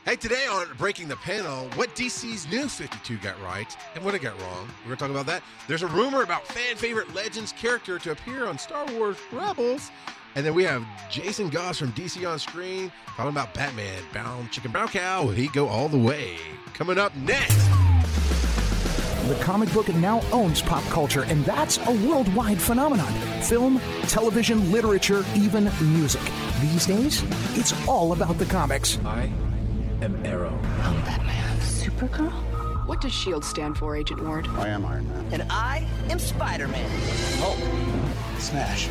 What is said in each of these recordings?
Hey, today on Breaking the Panel, what DC's new 52 got right and what it got wrong. We're going to talk about that. There's a rumor about fan-favorite Legends character to appear on Star Wars Rebels. And then we have Jason Goss from DC On Screen talking about Batman, Brown Chicken Brown Cow. Will he go all the way? Coming up next. The comic book now owns pop culture, and that's a worldwide phenomenon. Film, television, literature, even music. These days, it's all about the comics. I am Arrow. I'm Batman. Supergirl? What does S.H.I.E.L.D. stand for, Agent Ward? I am Iron Man. And I am Spider-Man. Smash.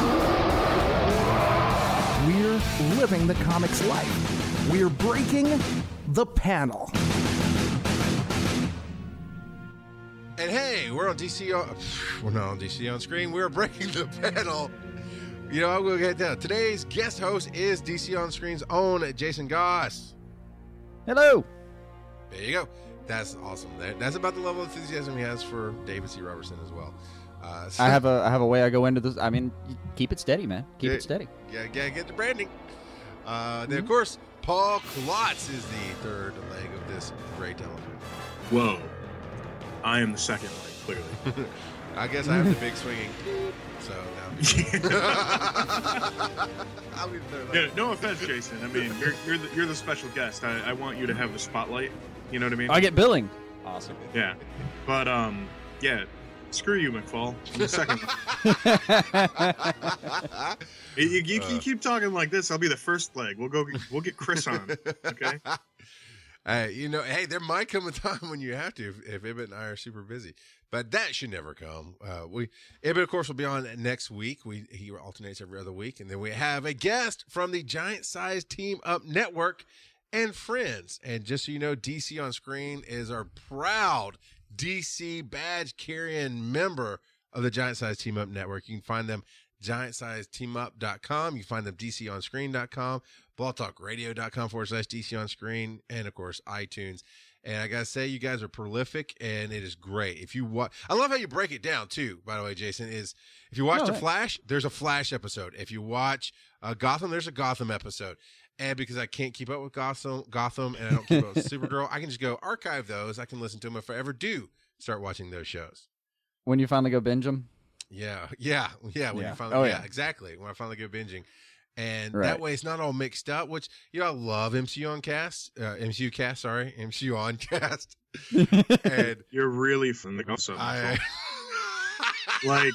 We're living the comics life. We're breaking the panel. And hey, we're on DC on... We're not on DC On Screen. We're breaking the panel. You know, I'm going to get down. Today's guest host is DC On Screen's own Jason Goss. Hello. There you go. That's awesome. That's about the level of enthusiasm he has for David C. Robertson as well. I have a way I go into this. I mean, keep it steady, man. Keep it steady. Yeah, get the branding. Then, of course, Paul Klotz is the third leg of this great television. Whoa. I am the second leg, clearly. I guess I have the big swinging. So now I'll be the third leg. Yeah, no offense, Jason. I mean, you're the special guest. I want you to have the spotlight. You know what I mean? I get billing. Awesome. Yeah. But, yeah. Screw you, McFall. I'm the second leg. You keep talking like this, I'll be the first leg. We'll get Chris on. Okay? Hey, there might come a time when you have to if Ibbott and I are super busy, but that should never come. Ibbott, of course, will be on next week. He alternates every other week, and then we have a guest from the Giant Size Team Up Network and friends. And just so you know, DC On Screen is our proud DC badge carrying member of the Giant Size Team Up Network. You can find them giantsizeteamup.com. You can find them dconscreen.com, blogtalkradio.com/DC On Screen, and of course iTunes. And I gotta say, you guys are prolific, and it is great. If you watch, I love how you break it down too. By the way, Jason, is if you watch The Flash, there's a Flash episode. If you watch Gotham, there's a Gotham episode. And because I can't keep up with Gotham, and I don't keep up with Supergirl, I can just go archive those. I can listen to them if I ever do start watching those shows. When you finally go binge them? Yeah. When you finally, exactly. When I finally go binging, and that way it's not all mixed up. Which I love MCU on cast. And you're really from the Gotham. Like,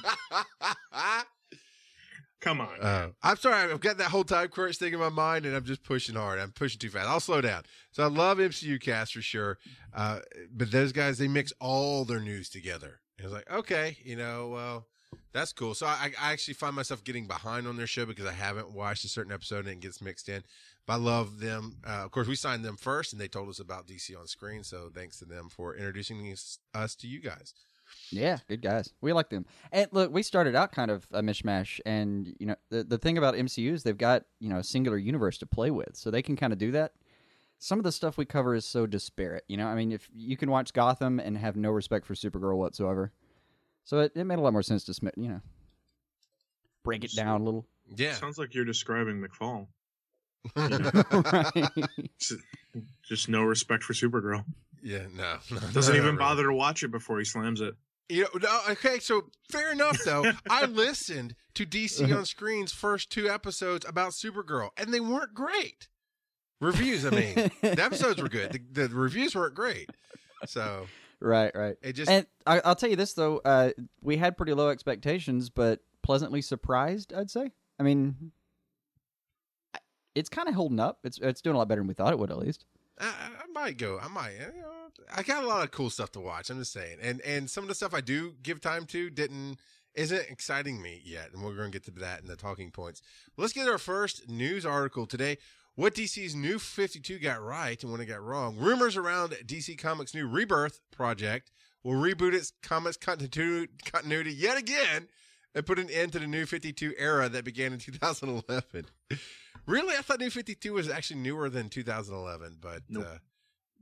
come on. I'm sorry. I've got that whole time crunch thing in my mind, and I'm just pushing hard. I'm pushing too fast. I'll slow down. So I love MCU cast for sure. But those guys, they mix all their news together. And I was like, okay, well, that's cool. So I actually find myself getting behind on their show because I haven't watched a certain episode and it gets mixed in. But I love them. Of course, we signed them first, and they told us about DC On Screen. So thanks to them for introducing us to you guys. Yeah, good guys. We like them. And look, we started out kind of a mishmash, and the thing about MCU is they've got a singular universe to play with, so they can kind of do that. Some of the stuff we cover is so disparate. I mean, if you can watch Gotham and have no respect for Supergirl whatsoever, so it made a lot more sense to break it down a little. Yeah, sounds like you're describing McFall. Right. Just no respect for Supergirl. Yeah, no. Doesn't even bother to watch it before he slams it. Okay, so fair enough, though. I listened to DC On Screen's first 2 episodes about Supergirl, and they weren't great. Reviews, I mean. The episodes were good. The reviews weren't great. So... Right. And I'll tell you this, though. We had pretty low expectations, but pleasantly surprised, I'd say. I mean, it's kind of holding up. It's doing a lot better than we thought it would, at least. I might. I got a lot of cool stuff to watch. I'm just saying, and some of the stuff I do give time to isn't exciting me yet, and we're going to get to that in the talking points. Let's get our first news article today. What DC's New 52 got right and what it got wrong. Rumors around DC Comics' new Rebirth project will reboot its comics continuity yet again and put an end to the New 52 era that began in 2011. Really? I thought New 52 was actually newer than 2011, but nope.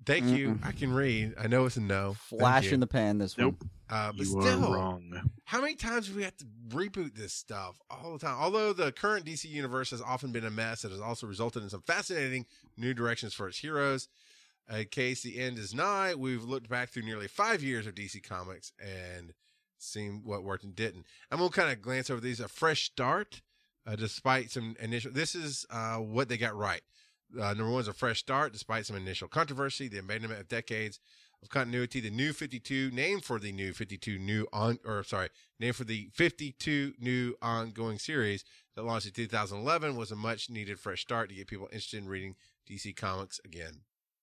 Thank you. I can read. I know it's a no. Flash in the pan. This Nope. one. But You still, are wrong. how many times do we have to reboot this stuff all the time? Although the current DC universe has often been a mess, it has also resulted in some fascinating new directions for its heroes. In case the end is nigh, we've looked back through nearly 5 years of DC Comics and seen what worked and didn't. I'm going to kind of glance over these. A fresh start, despite some initial... This is what they got right. Number one is a fresh start, despite some initial controversy, the abandonment of decades of continuity. The New 52, named for the New 52 named for the 52 new ongoing series that launched in 2011, was a much needed fresh start to get people interested in reading DC Comics again.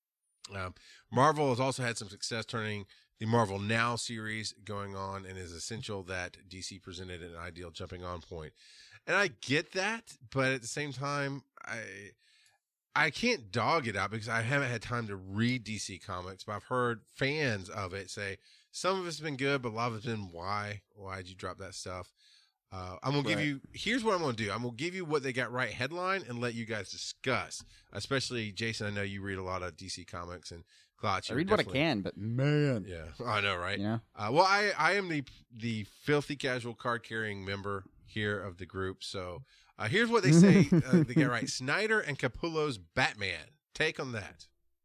Marvel has also had some success turning the Marvel Now series going on, and is essential that DC presented an ideal jumping on point. And I get that, but at the same time, I can't dog it out because I haven't had time to read DC Comics, but I've heard fans of it say some of it's been good, but a lot of it's been why'd you drop that stuff? I'm going to give you, here's what I'm going to do. I'm going to give you what they got right headline and let you guys discuss, especially Jason. I know you read a lot of DC Comics, and Klotz, I read what I can, but man. Yeah, I know, right? Yeah. Well, I am the filthy casual card carrying member here of the group. So here's what they say. They get right. Snyder and Capullo's Batman. Take on that.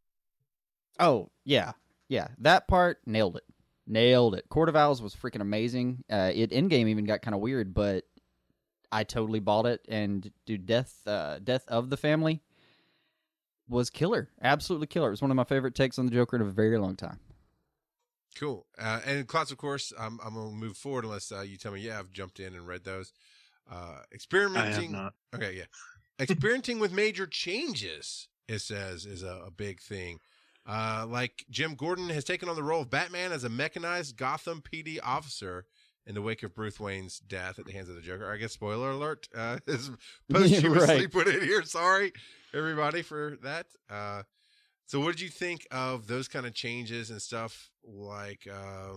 Oh, yeah. Yeah. That part, nailed it. Court of Owls was freaking amazing. Endgame even got kind of weird, but I totally bought it. And dude, Death of the Family was killer. Absolutely killer. It was one of my favorite takes on the Joker in a very long time. Cool. And Klotz, of course, I'm going to move forward unless you tell me, yeah, I've jumped in and read those. Experimenting. I have not. Okay, yeah. Experimenting with major changes, it says, is a big thing. Like Jim Gordon has taken on the role of Batman as a mechanized Gotham PD officer in the wake of Bruce Wayne's death at the hands of the Joker. I guess spoiler alert is posthumously put in here. Sorry, everybody, for that. So what did you think of those kind of changes and stuff? Like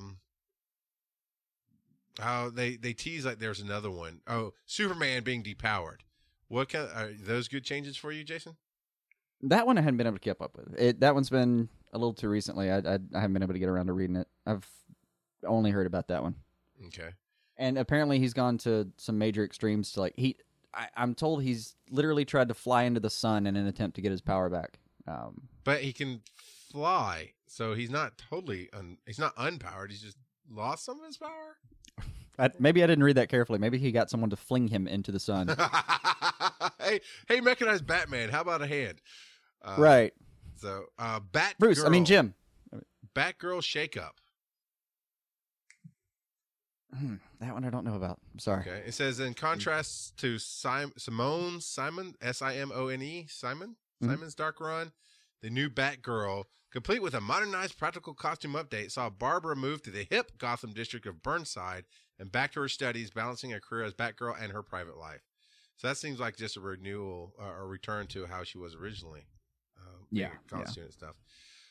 how they tease like there's another one. Oh, Superman being depowered. What kind are those good changes for you, Jason? That one I hadn't been able to keep up with. That one's been a little too recently. I haven't been able to get around to reading it. I've only heard about that one. Okay. And apparently he's gone to some major extremes to I'm told he's literally tried to fly into the sun in an attempt to get his power back. But he can fly, so he's not totally he's not unpowered. He's just lost some of his power. Maybe I didn't read that carefully. Maybe he got someone to fling him into the sun. hey, mechanized Batman, how about a hand? Right. So, Batgirl. Bruce, I mean Jim. Batgirl shakeup. That one I don't know about. I'm sorry. Okay. It says, in contrast to Simon, Simon, Simon's Dark Run, the new Batgirl, complete with a modernized practical costume update, saw Barbara move to the hip Gotham district of Burnside and back to her studies, balancing a career as Batgirl and her private life. So that seems like just a renewal or return to how she was originally. Costume and stuff.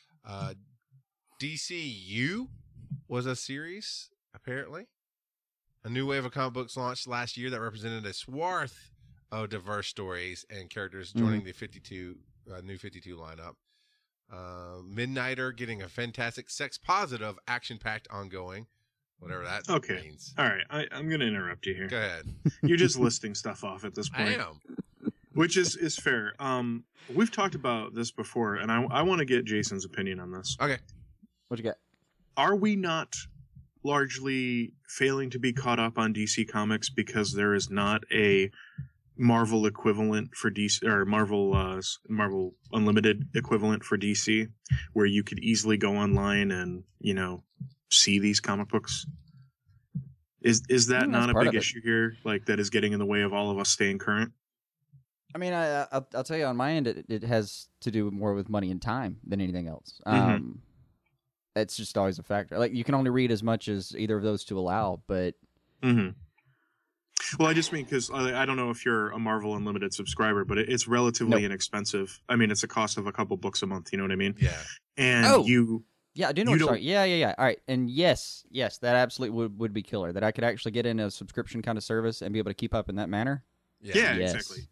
DCU was a series, apparently. A new wave of comic books launched last year that represented a swath of diverse stories and characters joining the new 52 lineup. Midnighter getting a fantastic sex-positive, action-packed ongoing, whatever that means. All right, I'm going to interrupt you here. Go ahead. You're just listing stuff off at this point. I am. Which is fair. We've talked about this before, and I want to get Jason's opinion on this. Okay. What you got? Are we not largely failing to be caught up on DC Comics because there is not a Marvel equivalent for DC, or Marvel Unlimited equivalent for DC, where you could easily go online and see these comic books? Is that not a big issue here? Like, that is getting in the way of all of us staying current? I mean, I'll tell you on my end, it has to do more with money and time than anything else. It's just always a factor. Like, you can only read as much as either of those two allow, but... Well, I just mean because I don't know if you're a Marvel Unlimited subscriber, but it's relatively inexpensive. I mean, it's a cost of a couple books a month. You know what I mean? Yeah. And yeah, I do know what you're talking. Yeah. All right, and yes, that absolutely would be killer. That I could actually get in a subscription kind of service and be able to keep up in that manner. Yeah, exactly.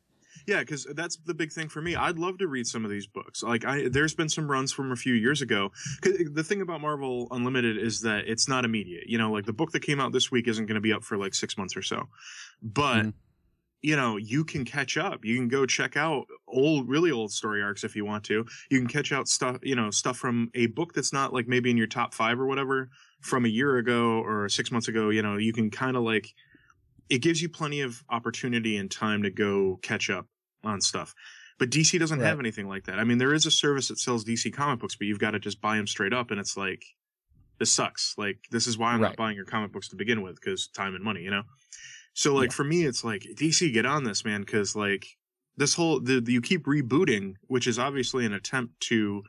Yeah, because that's the big thing for me. I'd love to read some of these books. Like, there's been some runs from a few years ago. 'Cause the thing about Marvel Unlimited is that it's not immediate. You know, like the book that came out this week isn't going to be up for like 6 months or so. But you know, you can catch up. You can go check out really old story arcs if you want to. You can catch out stuff, you know, stuff from a book that's not like maybe in your top 5 or whatever from a year ago or 6 months ago. You know, you can kind of like, it gives you plenty of opportunity and time to go catch up on stuff. But DC doesn't have anything like that. I mean, there is a service that sells DC comic books, but you've got to just buy them straight up. And it's like, this sucks. Like, this is why I'm not buying your comic books to begin with, because time and money, you know? So, like, for me, it's like, DC, get on this, man, because, like, this whole, you keep rebooting, which is obviously an attempt to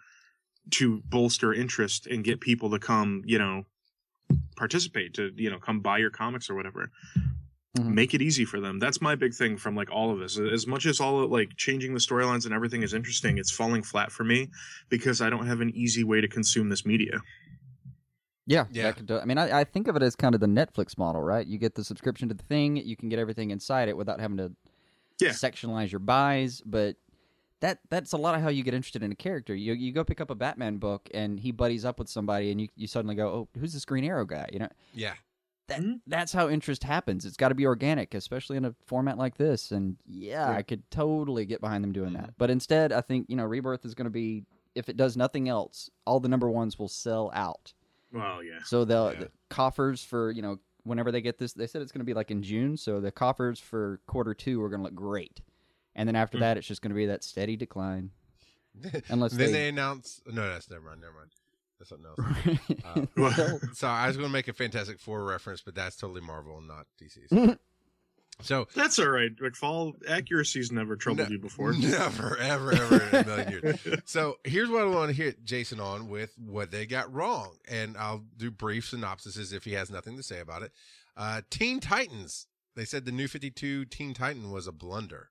bolster interest and get people to come, you know, participate, to, you know, come buy your comics or whatever. Make it easy for them. That's my big thing from, like, all of this. As much as all, like, changing the storylines and everything is interesting, it's falling flat for me because I don't have an easy way to consume this media. Yeah. I mean, I think of it as kind of the Netflix model, right? You get the subscription to the thing, you can get everything inside it without having to sectionalize your buys, but that's a lot of how you get interested in a character. You go pick up a Batman book, and he buddies up with somebody, and you suddenly go, oh, who's this Green Arrow guy? You know? Yeah. That's how interest happens. It's got to be organic, especially in a format like this, and I could totally get behind them doing that. But instead, I think, you know, Rebirth is going to be, if it does nothing else, all the number ones will sell out. Well, yeah. So the coffers for, you know, whenever they get this, they said it's going to be like in June. So the coffers for quarter 2 are going to look great. And then after that, it's just going to be that steady decline. Unless then they announce, no, that's never mind. That's something else. So I was going to make a Fantastic Four reference, but that's totally Marvel, not DC's. So that's all right. McFall, accuracy's never troubled you before. Never, ever in a million years. So here's what I want to hear Jason on with what they got wrong, and I'll do brief synopsises if he has nothing to say about it. Teen Titans. They said the New 52 Teen Titan was a blunder.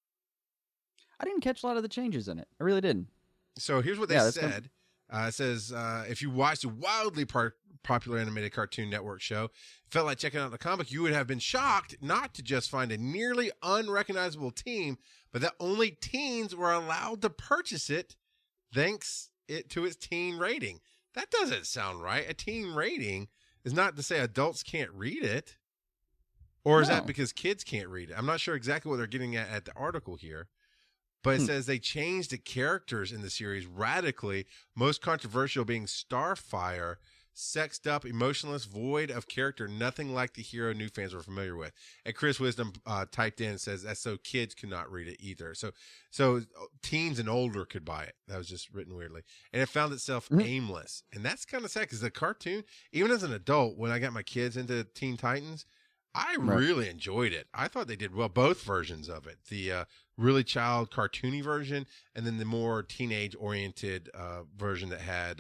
I didn't catch a lot of the changes in it. I really didn't. So here's what they said. It says, if you watched the wildly popular animated Cartoon Network show, felt like checking out the comic, you would have been shocked not to just find a nearly unrecognizable team, but that only teens were allowed to purchase it thanks to its teen rating. That doesn't sound right. A teen rating is not to say adults can't read it. Or is that because kids can't read it? I'm not sure exactly what they're getting at the article here. But it says they changed the characters in the series radically, most controversial being Starfire, sexed up, emotionless, void of character, nothing like the hero new fans were familiar with. And Chris Wisdom typed in and says that's so kids could not read it either. So teens and older could buy it. That was just written weirdly. And it found itself aimless. And that's kind of sad because the cartoon, even as an adult, when I got my kids into Teen Titans, I really enjoyed it. I thought they did well, both versions of it. The really child cartoony version, and then the more teenage-oriented version that had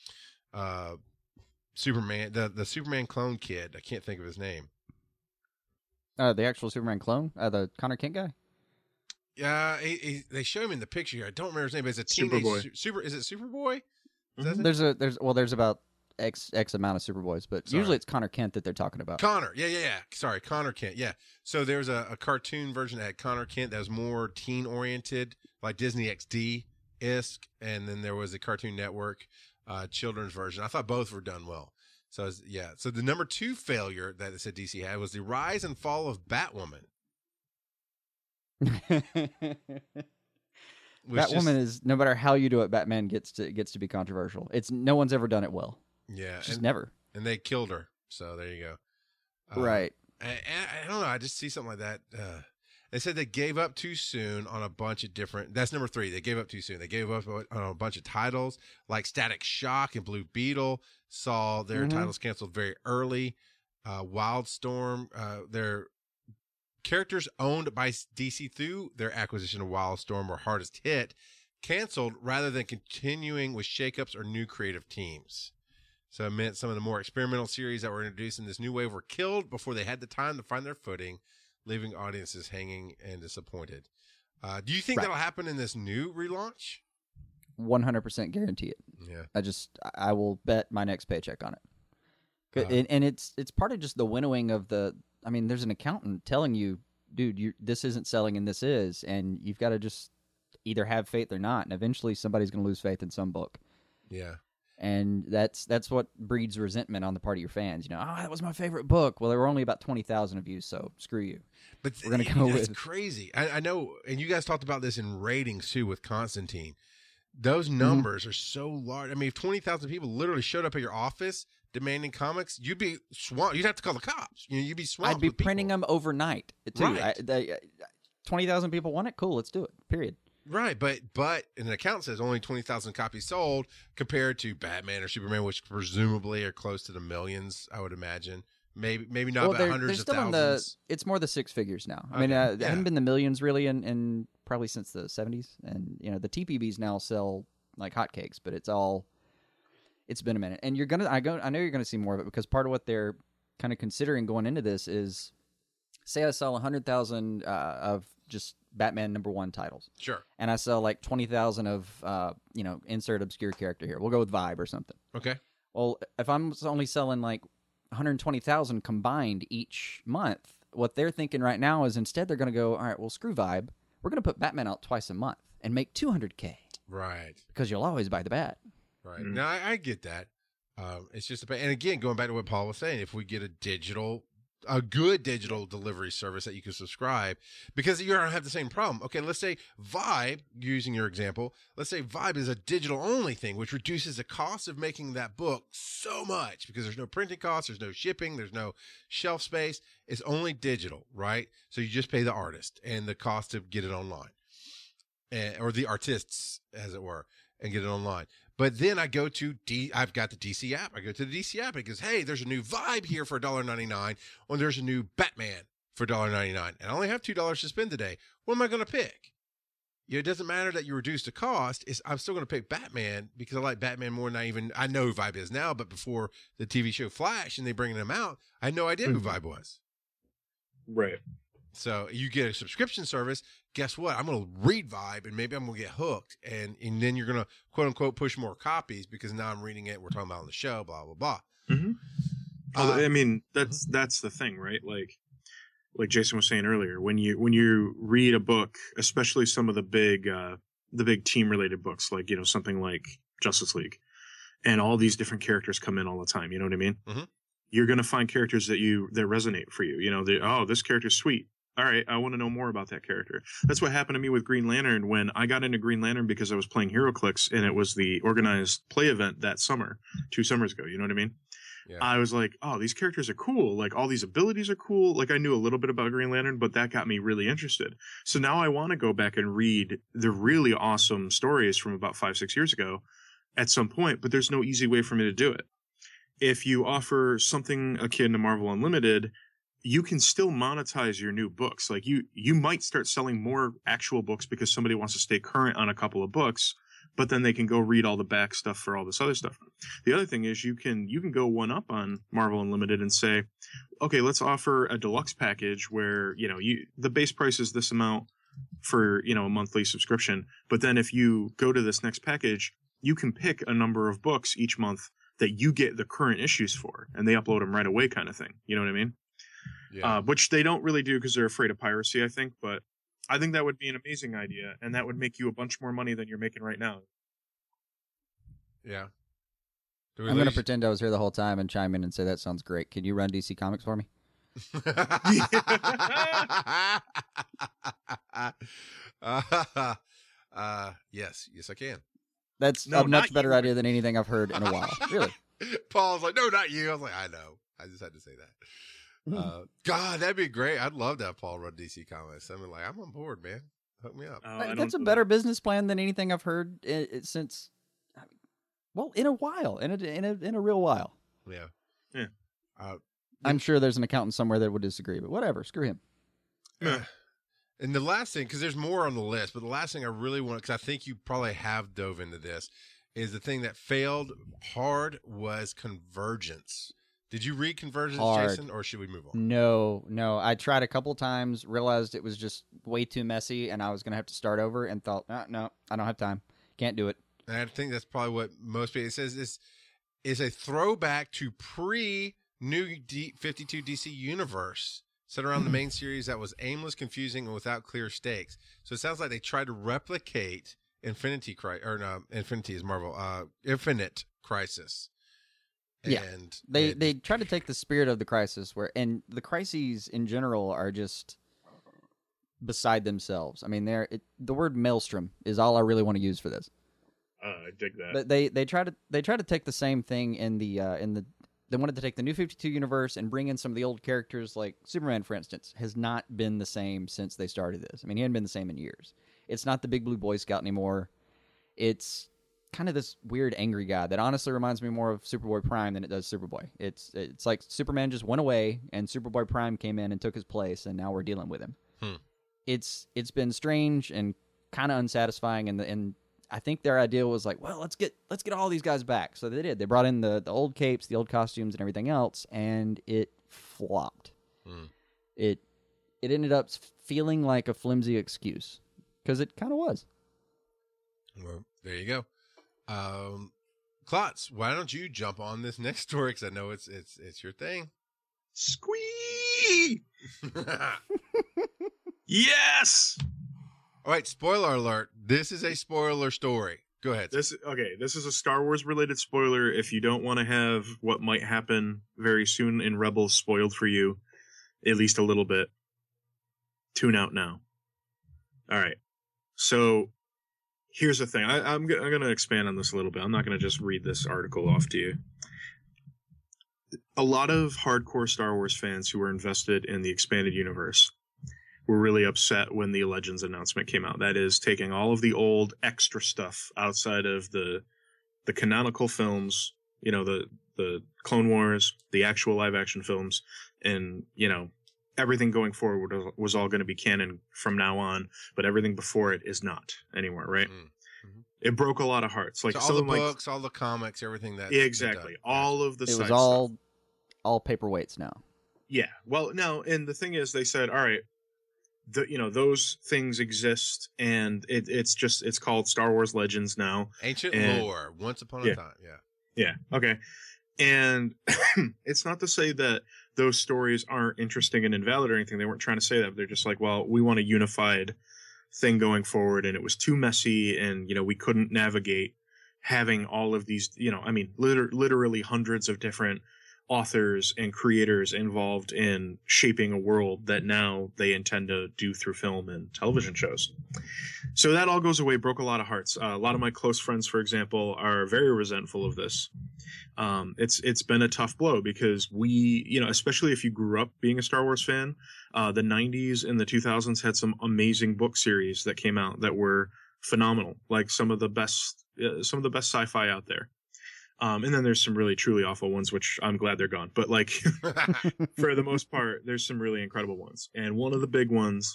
Superman, the Superman clone kid. I can't think of his name. The actual Superman clone? The Connor Kent guy? Yeah, they show him in the picture here. I don't remember his name, but it's a teenage... Superboy. Is it Superboy? There's about X amount of Superboys, but usually it's Connor Kent that they're talking about. Connor, yeah. Sorry, Connor Kent, yeah. So there's a cartoon version that had Connor Kent that was more teen-oriented, like Disney XD-esque, and then there was a Cartoon Network children's version. I thought both were done well. So, So the number 2 failure that it said DC had was the rise and fall of Batwoman. Batwoman is, no matter how you do it, Batman gets to be controversial. No one's ever done it well. Yeah, just never. And they killed her. So there you go. Right. I don't know. I just see something like that. They said they gave up too soon on a bunch of different. That's number 3. They gave up too soon. They gave up on a bunch of titles like Static Shock and Blue Beetle. Saw their titles canceled very early. Wildstorm. Their characters owned by DC through their acquisition of Wildstorm were hardest hit, canceled rather than continuing with shakeups or new creative teams. So it meant some of the more experimental series that were introduced in this new wave were killed before they had the time to find their footing, leaving audiences hanging and disappointed. Do you think that'll happen in this new relaunch? 100% guarantee it. Yeah. I will bet my next paycheck on it. And it's part of just the winnowing of the. I mean, there's an accountant telling you dude, this isn't selling and this is, and you've got to just either have faith or not, and eventually somebody's going to lose faith in some book. Yeah. And that's what breeds resentment on the part of your fans. You know, oh, that was my favorite book. Well, there were only about 20,000 of you, so screw you. But we're going to go that's with crazy. I know, and you guys talked about this in ratings too with Constantine. Those numbers are so large. I mean, if 20,000 people literally showed up at your office demanding comics, you'd be swamped. You'd have to call the cops. You'd be swamped. I'd be with printing people. them overnight too. Right. 20,000 people want it. Cool, let's do it. Period. Right, but an account says only 20,000 copies sold compared to Batman or Superman, which presumably are close to the millions, I would imagine. Maybe not, but hundreds of thousands. It's more the six figures now. I Okay, mean, it yeah. hadn't been the millions really in probably since the 70s. And, you know, the TPBs now sell like hotcakes, but it's been a minute. And I know you're going to see more of it, because part of what they're kind of considering going into this is, say I sell 100,000 of just Batman #1 titles. Sure. And I sell like 20,000 of, insert obscure character here. We'll go with Vibe or something. Okay. Well, if I'm only selling like 120,000 combined each month, what they're thinking right now is instead they're going to go, all right, well, screw Vibe. We're going to put Batman out twice a month and make 200K. Right. Because you'll always buy the Bat. Right. Now, I get that. It's just and again, going back to what Paul was saying, if we get a good digital delivery service that you can subscribe, because you don't have the same problem. Okay, let's say Vibe, using your example, let's say Vibe is a digital only thing, which reduces the cost of making that book so much, because there's no printing costs, there's no shipping, there's no shelf space. It's only digital, right? So you just pay the artist and the cost to get it online, or the artists, as it were, and get it online. But then I go to I've got the DC app. I go to the DC app and it goes, hey, there's a new Vibe here for $1.99, or there's a new Batman for $1.99. And I only have $2 to spend today. What am I going to pick? It doesn't matter that you reduce the cost. I'm still going to pick Batman because I like Batman more than I know who Vibe is now, but before the TV show Flash and they bringing him out, I had no idea who Vibe was. Right. So you get a subscription service. Guess what? I'm going to read Vibe, and maybe I'm going to get hooked. And then you're going to, quote unquote, push more copies because now I'm reading it. We're talking about on the show, blah, blah, blah. Mm-hmm. I mean, that's the thing, right? Like Jason was saying earlier, when you read a book, especially some of the big team related books, like, something like Justice League, and all these different characters come in all the time. You know what I mean? Mm-hmm. You're going to find characters that resonate for you. This character's sweet. All right, I want to know more about that character. That's what happened to me with Green Lantern when I got into Green Lantern, because I was playing HeroClix and it was the organized play event that summer, 2 summers ago. You know what I mean? Yeah. I was like, oh, these characters are cool. Like, all these abilities are cool. Like, I knew a little bit about Green Lantern, but that got me really interested. So now I want to go back and read the really awesome stories from about 5-6 years ago at some point, but there's no easy way for me to do it. If you offer something akin to Marvel Unlimited, you can still monetize your new books. Like, you might start selling more actual books because somebody wants to stay current on a couple of books, but then they can go read all the back stuff for all this other stuff. The other thing is you can go one up on Marvel Unlimited and say, okay, let's offer a deluxe package where, the base price is this amount for, a monthly subscription. But then if you go to this next package, you can pick a number of books each month that you get the current issues for, and they upload them right away, kind of thing. You know what I mean? Yeah. Which they don't really do because they're afraid of piracy, I think. But I think that would be an amazing idea, and that would make you a bunch more money than you're making right now. Yeah. I'm going to pretend I was here the whole time and chime in and say that sounds great. Can you run DC Comics for me? Yes, I can. That's a much better idea than anything I've heard in a while. Really. Paul's like, no, not you. I was like, I know. I just had to say that. God, that'd be great. I'd love to have Paul run DC Comics. I mean, like, I'm on board, man. Hook me up. That's a better business plan than anything I've heard since, in a while, in a real while. Yeah. I'm sure there's an accountant somewhere that would disagree, but whatever. Screw him. And the last thing, because there's more on the list, but the last thing I really want, because I think you probably have dove into this, is the thing that failed hard was Convergence. Did you read Convergence, Jason, or should we move on? No. I tried a couple times, realized it was just way too messy, and I was going to have to start over, and thought, no, I don't have time. Can't do it. And I think that's probably what most people, it says this is a throwback to pre-New 52 DC universe. set around the main series that was aimless, confusing, and without clear stakes. So it sounds like they tried to replicate Infinite Crisis. Yeah, And they try to take the spirit of the Crisis, and the crises in general are just beside themselves. I mean, the word maelstrom is all I really want to use for this. I dig that. But they try to take the same thing in the they wanted to take the New 52 universe and bring in some of the old characters, like Superman, for instance, has not been the same since they started this. I mean, he hadn't been the same in years. It's not the big blue Boy Scout anymore. It's kind of this weird angry guy that honestly reminds me more of Superboy Prime than it does Superboy. It's like Superman just went away and Superboy Prime came in and took his place, and now we're dealing with him. It's been strange and kind of unsatisfying, and I think their idea was like, well, let's get all these guys back. So they did. They brought in the old capes, the old costumes, and everything else, and it flopped. It ended up feeling like a flimsy excuse, because it kind of was. Well, there you go. Klotz, why don't you jump on this next story? Because I know it's your thing. Squee! Yes! All right, spoiler alert. This is a spoiler story. Go ahead. This is a Star Wars related spoiler. If you don't want to have what might happen very soon in Rebels spoiled for you, at least a little bit, tune out now. All right. So here's the thing. I'm going to expand on this a little bit. I'm not going to just read this article off to you. A lot of hardcore Star Wars fans who were invested in the expanded universe were really upset when the Legends announcement came out. That is, taking all of the old extra stuff outside of the canonical films, you know, the Clone Wars, the actual live action films, and, you know, everything going forward was all going to be canon from now on, but everything before it is not anymore, right? Mm-hmm. It broke a lot of hearts. Like, so all the books, all the comics, everything that... Yeah, exactly. All of the side stuff. It was all paperweights now. Yeah. Well, no, and the thing is, they said, all right, those things exist, and it's called Star Wars Legends now. Ancient lore, once upon a time. Yeah. Okay. And it's not to say that those stories aren't interesting and invalid or anything. They weren't trying to say that. But they're just like, well, we want a unified thing going forward, and it was too messy, and, you know, we couldn't navigate having all of these, you know, I mean, literally hundreds of different authors and creators involved in shaping a world that now they intend to do through film and television shows. So that all goes away, broke a lot of hearts. A lot of my close friends, for example, are very resentful of this. It's been a tough blow because we, you know, especially if you grew up being a Star Wars fan, the 90s and the 2000s had some amazing book series that came out that were phenomenal, like some of the best sci-fi out there. And then there's some really truly awful ones, which I'm glad they're gone. But like, for the most part, there's some really incredible ones. And one of the big ones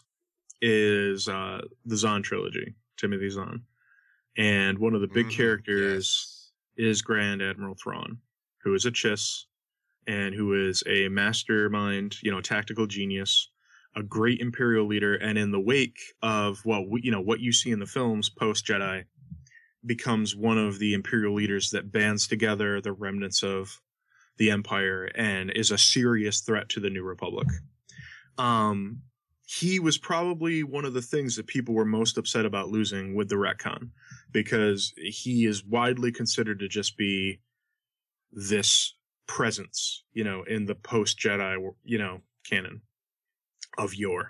is the Zahn trilogy, Timothy Zahn. And one of the big characters is Grand Admiral Thrawn, who is a Chiss and who is a mastermind, you know, tactical genius, a great Imperial leader. And in the wake of, well, you know, what you see in the films post-Jedi, becomes one of the Imperial leaders that bands together the remnants of the Empire and is a serious threat to the New Republic. He was probably one of the things that people were most upset about losing with the retcon, because he is widely considered to just be this presence, you know, in the post-Jedi, you know, canon of yore.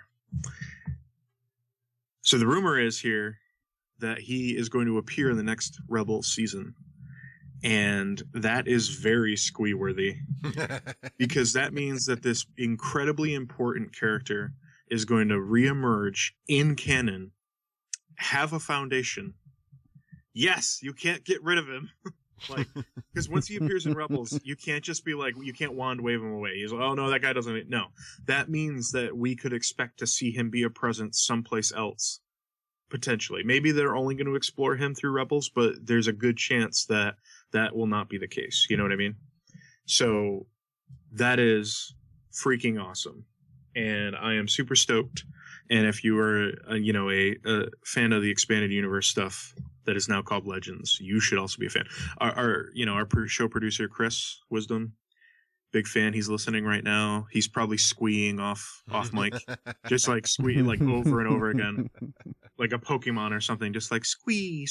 So the rumor is here that he is going to appear in the next Rebels season. And that is very squee-worthy because that means that this incredibly important character is going to reemerge in canon, have a foundation. Yes, you can't get rid of him. Like, because once he appears in Rebels, you can't just be like, you can't wand wave him away. He's like, oh no, that guy doesn't. No, that means that we could expect to see him be a presence someplace else. Potentially. Maybe they're only going to explore him through Rebels, but there's a good chance that that will not be the case. You know what I mean? So that is freaking awesome. And I am super stoked. And if you are, a fan of the expanded universe stuff that is now called Legends, you should also be a fan. Our show producer, Chris Wisdom, big fan. He's listening right now. He's probably squeeing off mic, just like squee, like over and over again, like a Pokemon or something, just like squee.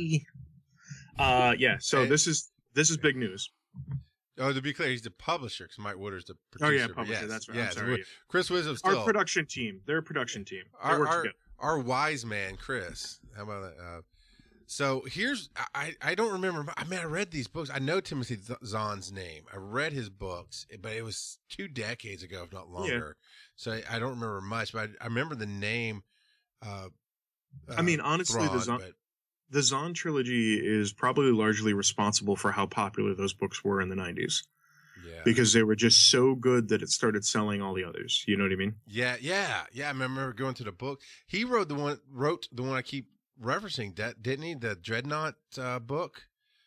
Yeah. So this is big news. Oh, to be clear, he's the publisher because Mike Wooder's the producer. Oh yeah, but publisher. yes, That's right. yes. I'm sorry. Chris Wisdom still Our production team. They're a production team. They work together. Our wise man, Chris. How about that? So here's I don't remember. I mean, I read these books. I know Timothy Zahn's name. I read his books, but it was 2 decades ago, if not longer. Yeah. So I don't remember much, but I remember the name. I mean, honestly, the Zahn trilogy is probably largely responsible for how popular those books were in the 90s. Yeah. Because they were just so good that it started selling all the others. You know what I mean? Yeah. I remember going through the book. He wrote the one I keep referencing, didn't he? The Dreadnought book.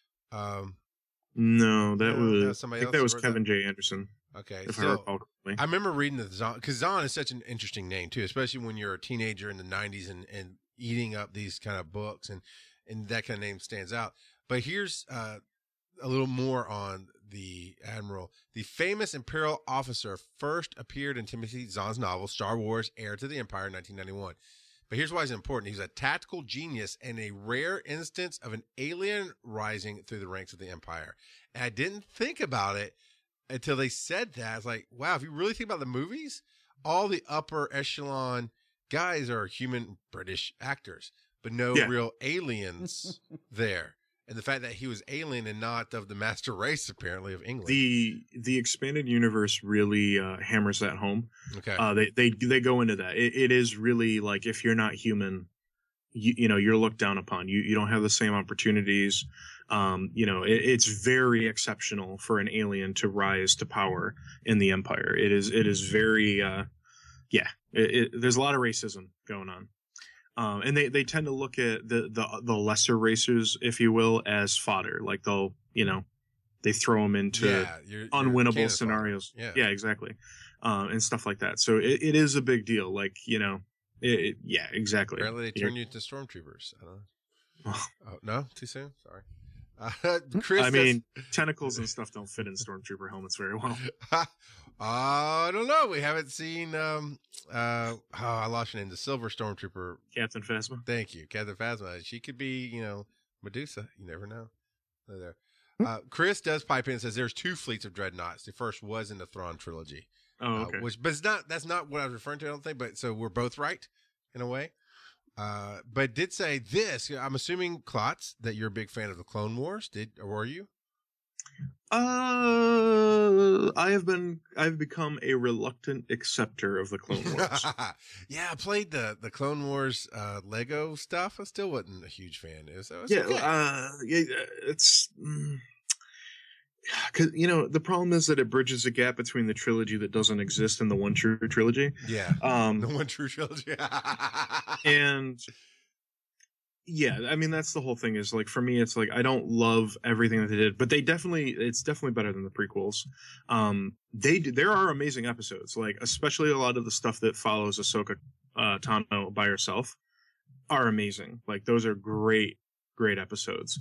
No, that was somebody else. That was Kevin J. Anderson. Okay, I remember reading the Zahn, because Zahn is such an interesting name too, especially when you're a teenager in the 90s and eating up these kind of books and that kind of name stands out. But here's a little more on the Admiral. The famous Imperial officer first appeared in Timothy Zahn's novel Star Wars: Heir to the Empire in 1991. But here's why he's important. He's a tactical genius and a rare instance of an alien rising through the ranks of the Empire. And I didn't think about it until they said that. I was like, wow, if you really think about the movies, all the upper echelon guys are human British actors, but no real aliens there. And the fact that he was alien and not of the master race, apparently, of England. The expanded universe really hammers that home. Okay. They go into that. It is really like, if you're not human, you know, you're looked down upon. You don't have the same opportunities. You know, it's very exceptional for an alien to rise to power in the Empire. It is very, there's a lot of racism going on. And they tend to look at the lesser racers, if you will, as fodder. Like they throw them into unwinnable scenarios. Yeah, exactly. And stuff like that. So it is a big deal. Like, you know, yeah, exactly. Apparently they turn you into stormtroopers. I don't know. Oh, no, too soon. Sorry. Chris, tentacles and stuff don't fit in stormtrooper helmets very well. I don't know. We haven't seen. I lost your name. The Silver Stormtrooper, Captain Phasma. Thank you, Captain Phasma. She could be, you know, Medusa. You never know. There. Chris does pipe in and says there's 2 fleets of dreadnoughts. The first was in the Thrawn trilogy. Oh, okay. But that's not what I was referring to. I don't think. But so we're both right in a way. But did say this. I'm assuming, Klotz, that you're a big fan of the Clone Wars. Or were you? I've become a reluctant acceptor of the Clone Wars. Yeah, I played the Clone Wars Lego stuff. I still wasn't a huge fan. It's it's because, you know, the problem is that it bridges a gap between the trilogy that doesn't exist and the one true trilogy. Yeah, the one true trilogy. And yeah, I mean, that's the whole thing. Is like, for me, it's like, I don't love everything that they did, but it's definitely better than the prequels. There are amazing episodes, like especially a lot of the stuff that follows Ahsoka Tano by herself are amazing. Like, those are great episodes.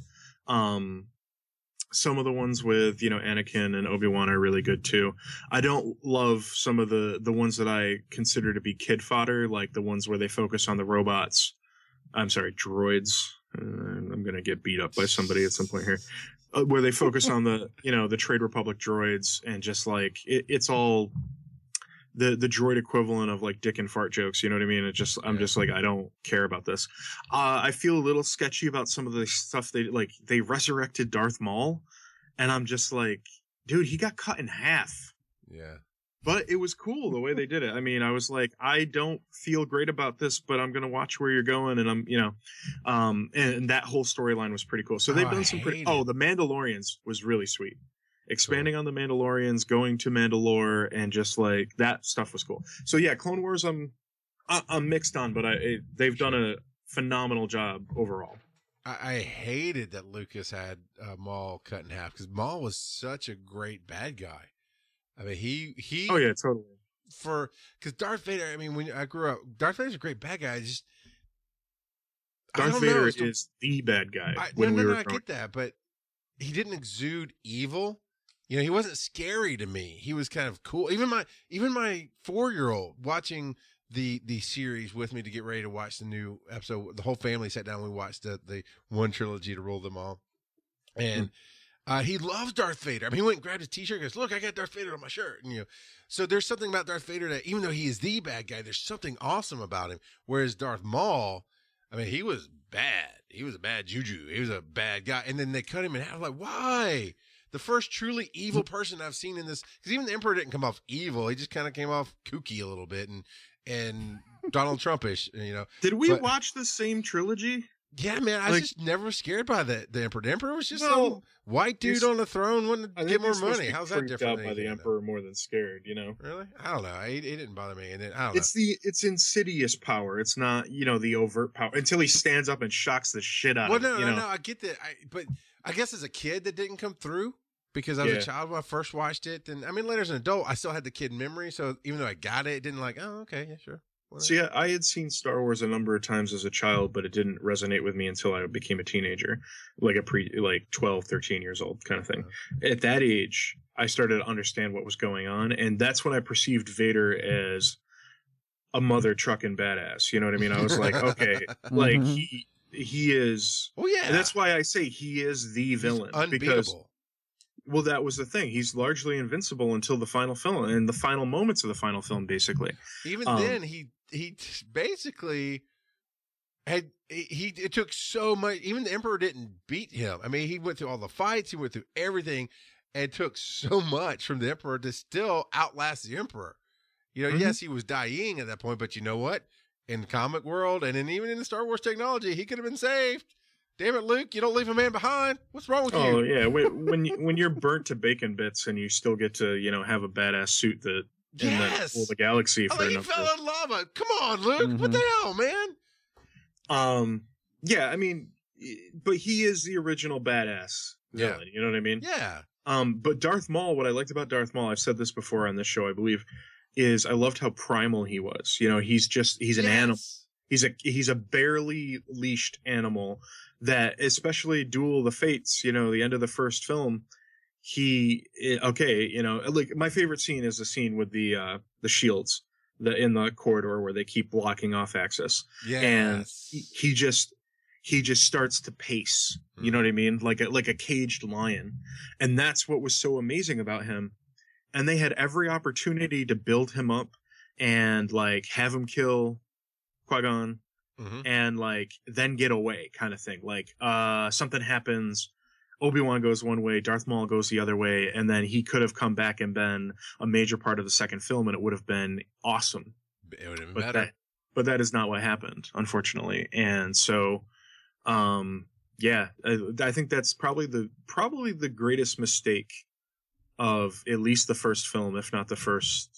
Some of the ones with, you know, Anakin and Obi-Wan are really good too. I don't love some of the ones that I consider to be kid fodder, like the ones where they focus on the robots. I'm sorry, droids. I'm going to get beat up by somebody at some point here. Where they focus on the, you know, the Trade Republic droids, and just like, it's all the droid equivalent of like dick and fart jokes. You know what I mean? I'm just like, I don't care about this. I feel a little sketchy about some of the stuff they resurrected Darth Maul. And I'm just like, dude, he got cut in half. Yeah. But it was cool the way they did it. I mean, I was like, I don't feel great about this, but I'm going to watch where you're going. And I'm, you know, and that whole storyline was pretty cool. So they've done some the Mandalorians was really sweet. Expanding on the Mandalorians, going to Mandalore, and just like that stuff was cool. So yeah, Clone Wars, I'm mixed on, but they've done a phenomenal job overall. I hated that Lucas had Maul cut in half, because Maul was such a great bad guy. I mean, he. Oh yeah, totally. Because Darth Vader. I mean, when I grew up, Darth Vader's a great bad guy. Darth Vader is the bad guy. I get that, but he didn't exude evil. You know, he wasn't scary to me. He was kind of cool. Even my 4-year-old watching the series with me to get ready to watch the new episode. The whole family sat down. And we watched the one trilogy to rule them all, and he loves Darth Vader. I mean, he went and grabbed his T-shirt. And goes, "Look, I got Darth Vader on my shirt." And, you know, so there's something about Darth Vader that, even though he is the bad guy, there's something awesome about him. Whereas Darth Maul, I mean, he was bad. He was a bad juju. He was a bad guy. And then they cut him in half. Like, why? The first truly evil person I've seen in this, because even the Emperor didn't come off evil. He just kind of came off kooky a little bit and Donald Trumpish, you know. Did we watch the same trilogy? Yeah, man, I was just never scared by the Emperor. The Emperor was just some white dude on the throne wanting to get more money. How's that different? Out by the Emperor more than scared, you know? Really? I don't know. It didn't bother me. And then, I don't know. It's insidious power. It's not, you know, the overt power until he stands up and shocks the shit out of it. No, I get that. But I guess as a kid that didn't come through because I was a child when I first watched it. And I mean, later as an adult, I still had the kid memory. So even though I got it didn't like, oh, okay, yeah, sure. So yeah, I had seen Star Wars a number of times as a child, but it didn't resonate with me until I became a teenager, like 12, 13 years old kind of thing. At that age, I started to understand what was going on, and that's when I perceived Vader as a mother trucking badass. You know what I mean? I was like, okay, like he is. Oh yeah, and that's why I say he is the villain. He's unbeatable. Because, well, that was the thing. He's largely invincible until the final film, and the final moments of the final film, basically. Even then, he basically had it took so much. Even the Emperor didn't beat him. I mean, he went through all the fights, he went through everything, and it took so much from the Emperor to still outlast the Emperor. You know, yes, he was dying at that point, but you know what? In the comic world, and even in the Star Wars technology, he could have been saved. Damn it, Luke! You don't leave a man behind. What's wrong with you? Oh yeah, when you're burnt to bacon bits and you still get to have a badass suit that and then rule the galaxy for he fell in lava. Come on, Luke! What the hell, man? Yeah, I mean, but he is the original badass villain. You know what I mean? Yeah. But Darth Maul, what I liked about Darth Maul, I've said this before on this show, I believe, is I loved how primal he was. You know, he's an animal. He's a barely leashed animal that, especially Duel of the Fates, the end of the first film, like my favorite scene is the scene with the shields in the corridor where they keep blocking off access. Yeah. And he just starts to pace, you know what I mean? Like a caged lion. And that's what was so amazing about him. And they had every opportunity to build him up and like have him kill Qui-Gon and like then get away kind of thing. Like something happens, Obi-Wan goes one way, Darth Maul goes the other way, and then he could have come back and been a major part of the second film and it would have been awesome. It would have been better. But that is not what happened, unfortunately. And so I think that's probably the greatest mistake of at least the first film, if not the first,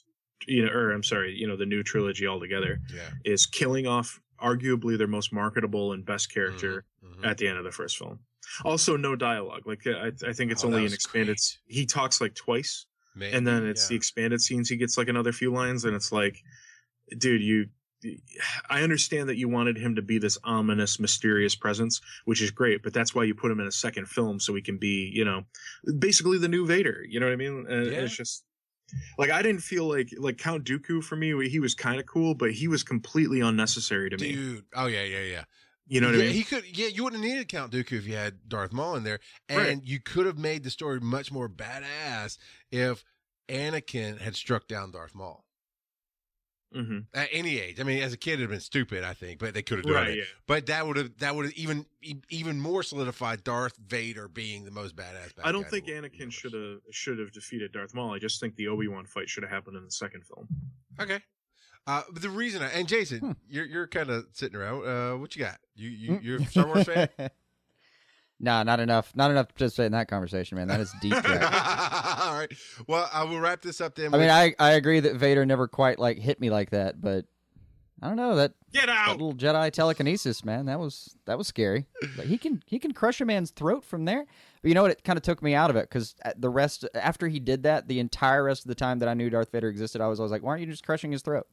the new trilogy altogether, is killing off arguably their most marketable and best character at the end of the first film. Also, no dialogue. Like I think it's only an expanded. He talks like twice, and then it's the expanded scenes. He gets like another few lines, and it's like, dude, I understand that you wanted him to be this ominous, mysterious presence, which is great, but that's why you put him in a second film so he can be, basically the new Vader. You know what I mean? It's just like I didn't feel like Count Dooku for me. He was kind of cool, but he was completely unnecessary to me. Dude, oh yeah. You know what I mean? He could. Yeah, you wouldn't have needed Count Dooku if you had Darth Maul in there, and you could have made the story much more badass if Anakin had struck down Darth Maul. At any age. I mean, as a kid, it'd have been stupid, I think, but they could have done it. Yeah. But that would have even more solidified Darth Vader being the most badass. I don't think Anakin should have defeated Darth Maul. I just think the Obi-Wan fight should have happened in the second film. Okay. But the reason, and Jason, you're kind of sitting around. What you got? You're a Star Wars fan? No, not enough. Not enough to participate in that conversation, man. That is deep. All right. Well, I will wrap this up then. I mean, I agree that Vader never quite hit me like that, but I don't know that. Get out! That little Jedi telekinesis, man. That was scary. Like, he can crush a man's throat from there. But you know what? It kind of took me out of it because the rest after he did that, the entire rest of the time that I knew Darth Vader existed, I was like, why aren't you just crushing his throat?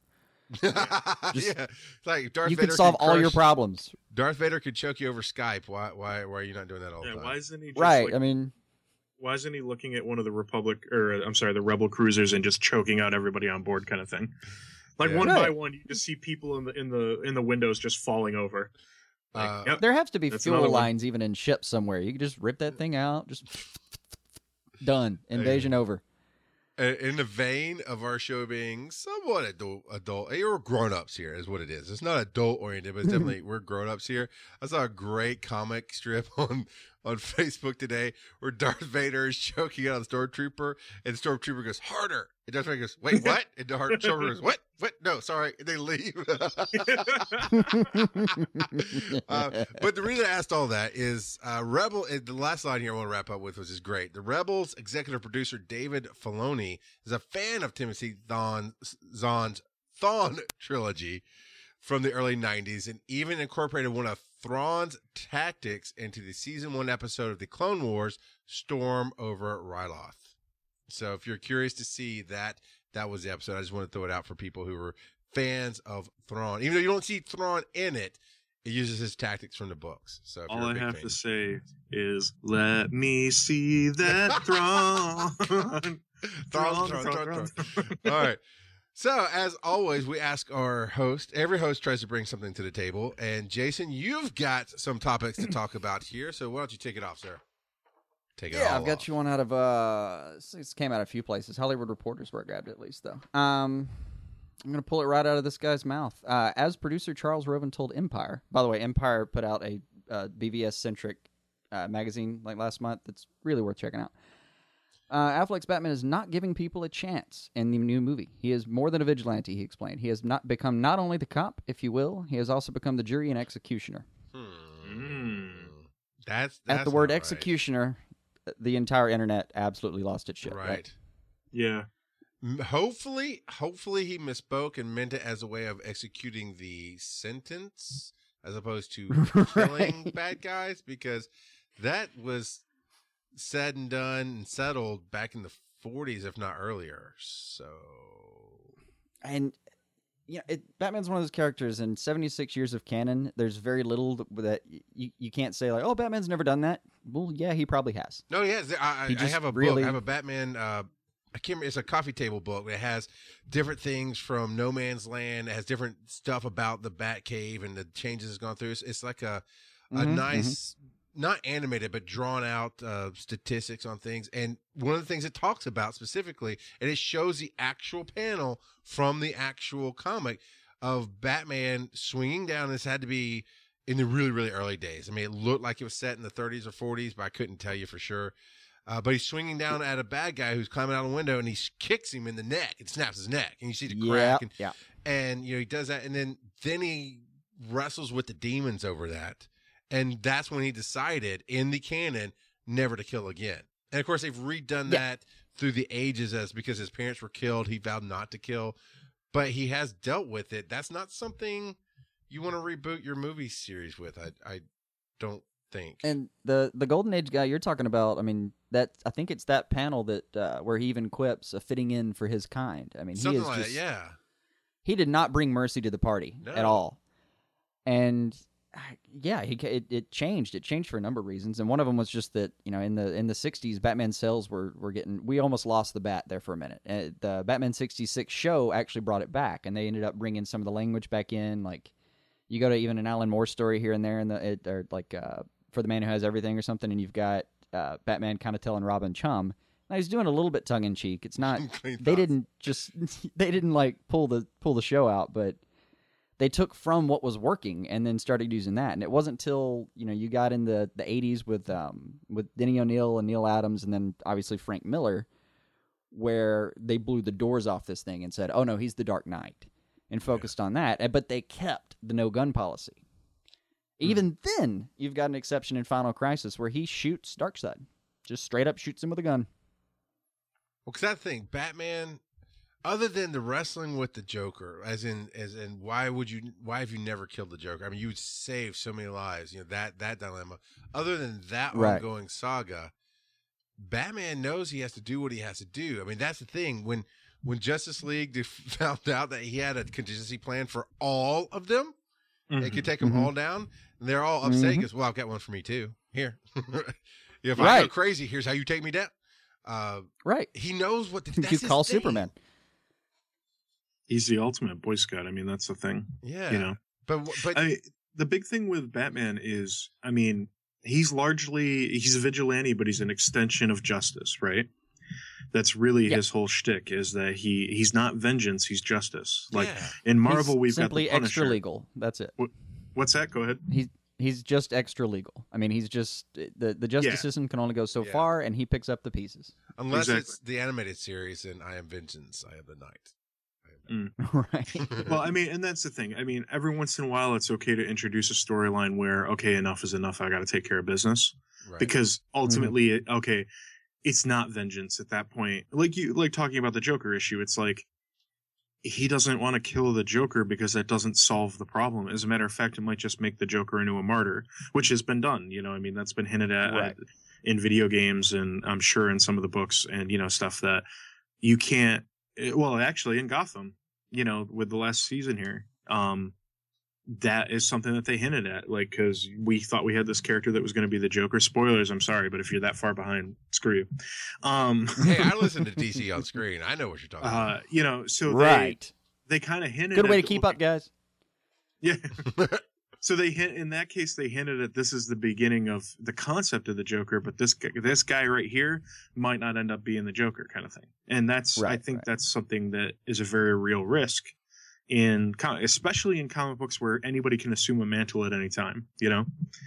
Like Darth you Vader could solve all your problems. Darth Vader could choke you over Skype. Why are you not doing that all the time? Why isn't he just Why isn't he looking at one of the the Rebel cruisers and just choking out everybody on board, kind of thing? Like one by one, you just see people in the windows just falling over. Like, yep, there has to be that's fuel another one. lines even in ships somewhere. You can just rip that thing out, just done. Invasion over. In the vein of our show being somewhat adult, you're grown-ups here is what it is. It's not adult-oriented, but it's definitely, we're grown-ups here. I saw a great comic strip on Facebook today where Darth Vader is choking out a Stormtrooper, and the Stormtrooper goes, harder! And Darth Vader goes, wait, what? And the Stormtrooper goes, what? What? No, sorry. And they leave. But the reason I asked all that is Rebel, the last line here I want to wrap up with, which is great. The Rebels executive producer David Filoni is a fan of Timothy Zahn's Thrawn trilogy from the early 90s and even incorporated one of Thrawn's tactics into the season 1 episode of the Clone Wars, Storm over Ryloth. So if you're curious to see that was the episode. I just want to throw it out for people who were fans of Thrawn. Even though you don't see Thrawn in it, it uses his tactics from the books. So if all I have to say is, let me see that Thrawn. Thrawn. All right. So, as always, we ask our host. Every host tries to bring something to the table. And, Jason, you've got some topics to talk about here. So, why don't you take it off, sir? Take it off. Yeah, I've got you one out of, this came out of a few places. Hollywood Reporter's where I grabbed it, at least, though. I'm going to pull it right out of this guy's mouth. As producer Charles Roven told Empire, by the way, Empire put out a BVS-centric magazine like last month that's really worth checking out. Affleck's Batman is not giving people a chance in the new movie. He is more than a vigilante, he explained. He has not become not only the cop, if you will, he has also become the jury and executioner. That's at the word right. Executioner, the entire internet absolutely lost its shit. Right. Yeah. Hopefully he misspoke and meant it as a way of executing the sentence as opposed to killing bad guys, because that was said and done and settled back in the 40s, if not earlier. So, and you know, Batman's one of those characters in 76 years of canon. There's very little that you can't say like, oh, Batman's never done that. Well, yeah, he probably has. No, he has. I have a book. I have a Batman. I can't remember. It's a coffee table book. It has different things from No Man's Land. It has different stuff about the Batcave and the changes it's gone through. It's like a nice. Not animated, but drawn out statistics on things. And one of the things it talks about specifically, and it shows the actual panel from the actual comic of Batman swinging down. This had to be in the really, really early days. I mean, it looked like it was set in the 30s or 40s, but I couldn't tell you for sure. But he's swinging down at a bad guy who's climbing out a window, and he kicks him in the neck and snaps his neck. And you see the crack. And you know, he does that. And then he wrestles with the demons over that. And that's when he decided in the canon never to kill again. And of course, they've redone that through the ages as because his parents were killed, he vowed not to kill. But he has dealt with it. That's not something you want to reboot your movie series with. I don't think. And the Golden Age guy you're talking about, I mean, I think it's that panel that where he even quips a fitting in for his kind. I mean, something he is like just, that, yeah. He did not bring mercy to the party at all. And yeah, it changed. It changed for a number of reasons, and one of them was just that, you know, in the 60s, Batman sales were getting. We almost lost the bat there for a minute. The Batman 66 show actually brought it back, and they ended up bringing some of the language back in. Like, you go to even an Alan Moore story here and there, or like For the Man Who Has Everything or something, and you've got Batman kind of telling Robin Chum. Now he's doing a little bit tongue in cheek. It's not. They didn't like pull the show out, but they took from what was working and then started using that. And it wasn't till, you know, you got in the 80s with Denny O'Neil and Neil Adams and then obviously Frank Miller, where they blew the doors off this thing and said, oh no, he's the Dark Knight, and focused on that. But they kept the no gun policy. Even then, you've got an exception in Final Crisis where he shoots Darkseid. Just straight up shoots him with a gun. Well, because that thing, Batman, other than the wrestling with the Joker, as in why have you never killed the Joker? I mean, you would save so many lives, you know, that dilemma. Other than that ongoing saga, Batman knows he has to do what he has to do. I mean, that's the thing. When Justice League found out that he had a contingency plan for all of them, they could take them all down, and they're all upset because, well, I've got one for me too. Here. If I go crazy, here's how you take me down. Right. He knows what that's you his call thing. Superman. He's the ultimate Boy Scout. I mean, that's the thing. Yeah. You know, but the big thing with Batman is, I mean, he's a vigilante, but he's an extension of justice, right? That's really his whole shtick, is that he's not vengeance, he's justice. Like in Marvel, we've got the Punisher. Simply extra legal. That's it. What's that? Go ahead. He's just extra legal. I mean, he's just the justice system can only go so far, and he picks up the pieces. Unless it's the animated series and I Am Vengeance, I Am the Night. Right. Well, I mean, and that's the thing. I mean, every once in a while, it's okay to introduce a storyline where, okay, enough is enough. I got to take care of business, because ultimately, okay, it's not vengeance at that point. Like talking about the Joker issue, it's like he doesn't want to kill the Joker because that doesn't solve the problem. As a matter of fact, it might just make the Joker into a martyr, which has been done. You know, I mean, that's been hinted at in video games, and I'm sure in some of the books and, you know, stuff that you can't. Well, actually, in Gotham, you know, with the last season here, that is something that they hinted at, like, because we thought we had this character that was going to be the Joker. Spoilers, I'm sorry, but if you're that far behind, screw you. Hey, I listen to DC on screen. I know what you're talking about. You know, so they kind of hinted. Good way to keep up, guys. Yeah. So they hint, in that case, they hinted at this is the beginning of the concept of the Joker, but this guy right here might not end up being the Joker, kind of thing. And that's, I think that's something that is a very real risk especially in comic books where anybody can assume a mantle at any time, you know?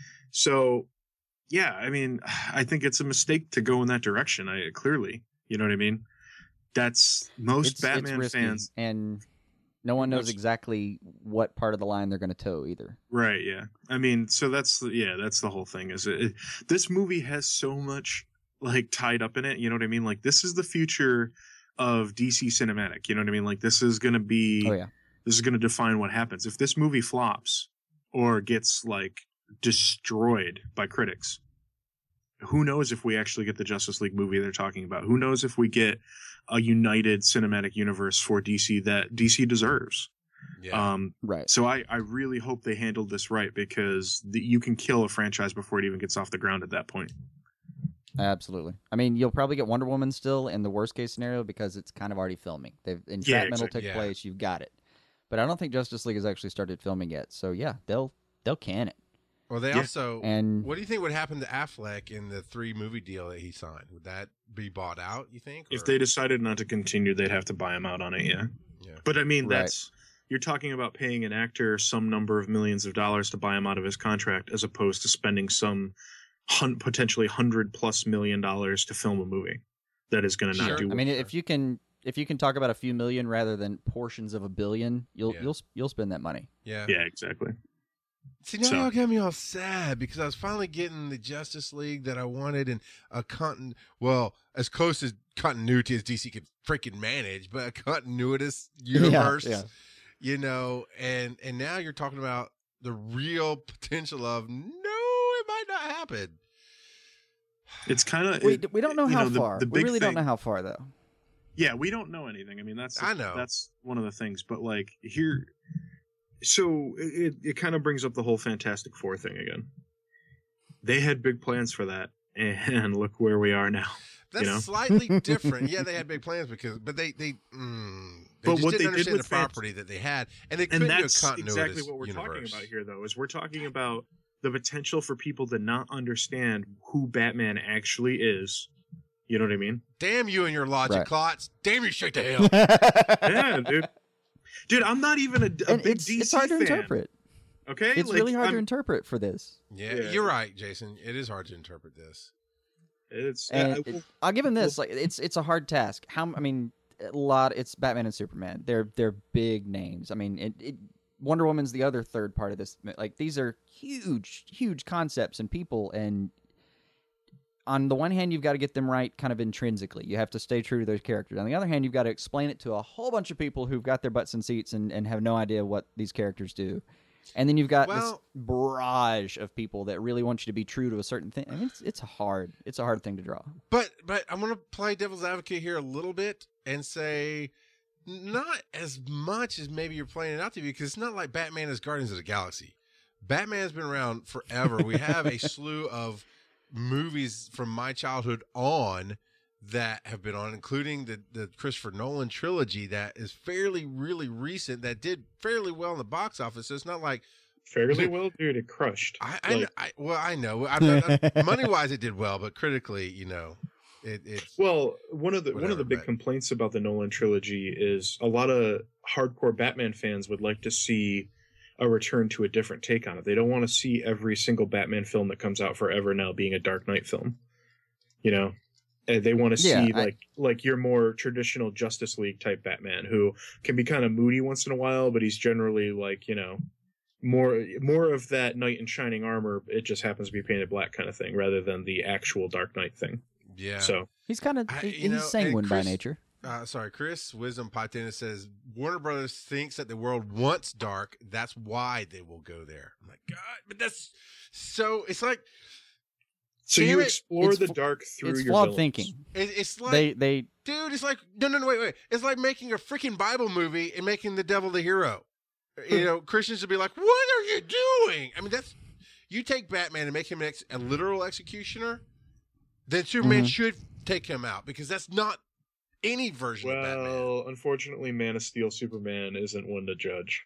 So, yeah, I mean, I think it's a mistake to go in that direction. Clearly, you know what I mean? That's most Batman risky, fans. And no one knows exactly what part of the line they're going to toe either. Right. Yeah. I mean, so that's the whole thing is this movie has so much like tied up in it. You know what I mean? Like, this is the future of DC cinematic. You know what I mean? Like, this is going to be, this is going to define what happens. If this movie flops or gets like destroyed by critics, who knows if we actually get the Justice League movie they're talking about? Who knows if we get a united cinematic universe for DC that DC deserves? Yeah. Right. So I really hope they handled this right, because you can kill a franchise before it even gets off the ground at that point. Absolutely. I mean, you'll probably get Wonder Woman still in the worst case scenario because it's kind of already filming. Entrapment will take place. You've got it. But I don't think Justice League has actually started filming yet. So yeah, they'll can it. Well, they also. And what do you think would happen to Affleck in the 3-movie deal that he signed? Would that be bought out, you think? If they decided not to continue, they'd have to buy him out on it. Yeah. But I mean, you're talking about paying an actor some number of millions of dollars to buy him out of his contract, as opposed to spending some potentially $100+ million to film a movie that is going to not do. I mean, if you can talk about a few million rather than portions of $1 billion, you'll spend that money. Yeah. Yeah, exactly. See, now y'all got me all sad because I was finally getting the Justice League that I wanted, and as close as continuity as DC could freaking manage, but a continuous universe, you know, and now you're talking about the real potential of, no, it might not happen. It's kind of, we don't know how far. We really don't know how far, though. Yeah, we don't know anything. I mean, that's one of the things, but like here. So it kind of brings up the whole Fantastic Four thing again. They had big plans for that, and look where we are now. That's slightly different. Yeah, they had big plans but they didn't understand the property that they had, and they couldn't do a continuous exactly what we're talking about here, though. Is we're talking about the potential for people to not understand who Batman actually is. You know what I mean? Damn you and your logic, Klotz. Damn you straight to hell. Yeah, dude. Dude, I'm not even a big DC It's hard to fan. interpret. Okay? It's really hard to interpret for this. Yeah, you're right, Jason. It is hard to interpret this. I'll give him this. Like, it's a hard task. It's Batman and Superman. They're big names. I mean, Wonder Woman's the other third part of this. Like, these are huge concepts and people, and on the one hand, you've got to get them right kind of intrinsically. You have to stay true to those characters. On the other hand, you've got to explain it to a whole bunch of people who've got their butts in seats and have no idea what these characters do. And then you've got this barrage of people that really want you to be true to a certain thing. I mean, it's a hard thing to draw. But I'm going to play devil's advocate here a little bit and say not as much as maybe you're playing it out to be, because it's not like Batman is Guardians of the Galaxy. Batman's been around forever. We have a slew of movies from my childhood on that have been on, including the Christopher Nolan trilogy that is really recent, that did fairly well in the box office. So it's not like Fairly well, dude. It crushed. I know. Money wise, it did well, but critically, it's one of the big complaints about the Nolan trilogy is a lot of hardcore Batman fans would like to see a return to a different take on it. They don't want to see every single Batman film that comes out forever now being a Dark Knight film. And they want to see like your more traditional Justice League type Batman, who can be kind of moody once in a while, but he's generally like, more of that knight in shining armor. It just happens to be painted black kind of thing, rather than the actual Dark Knight thing. Yeah. So he's kind of he's sanguine by nature. Chris Wisdom Potena says Warner Brothers thinks that the world wants dark. That's why they will go there. I'm like, God, but that's so. It's like. So you explore the dark through it's your flawed villains. thinking. It's like they dude. It's like no, wait. It's like making a freaking Bible movie and making the devil the hero. Christians would be like, "What are you doing?" I mean, you take Batman and make him a literal executioner. Then Superman should take him out, because that's not any version of Batman. Well, unfortunately, Man of Steel Superman isn't one to judge.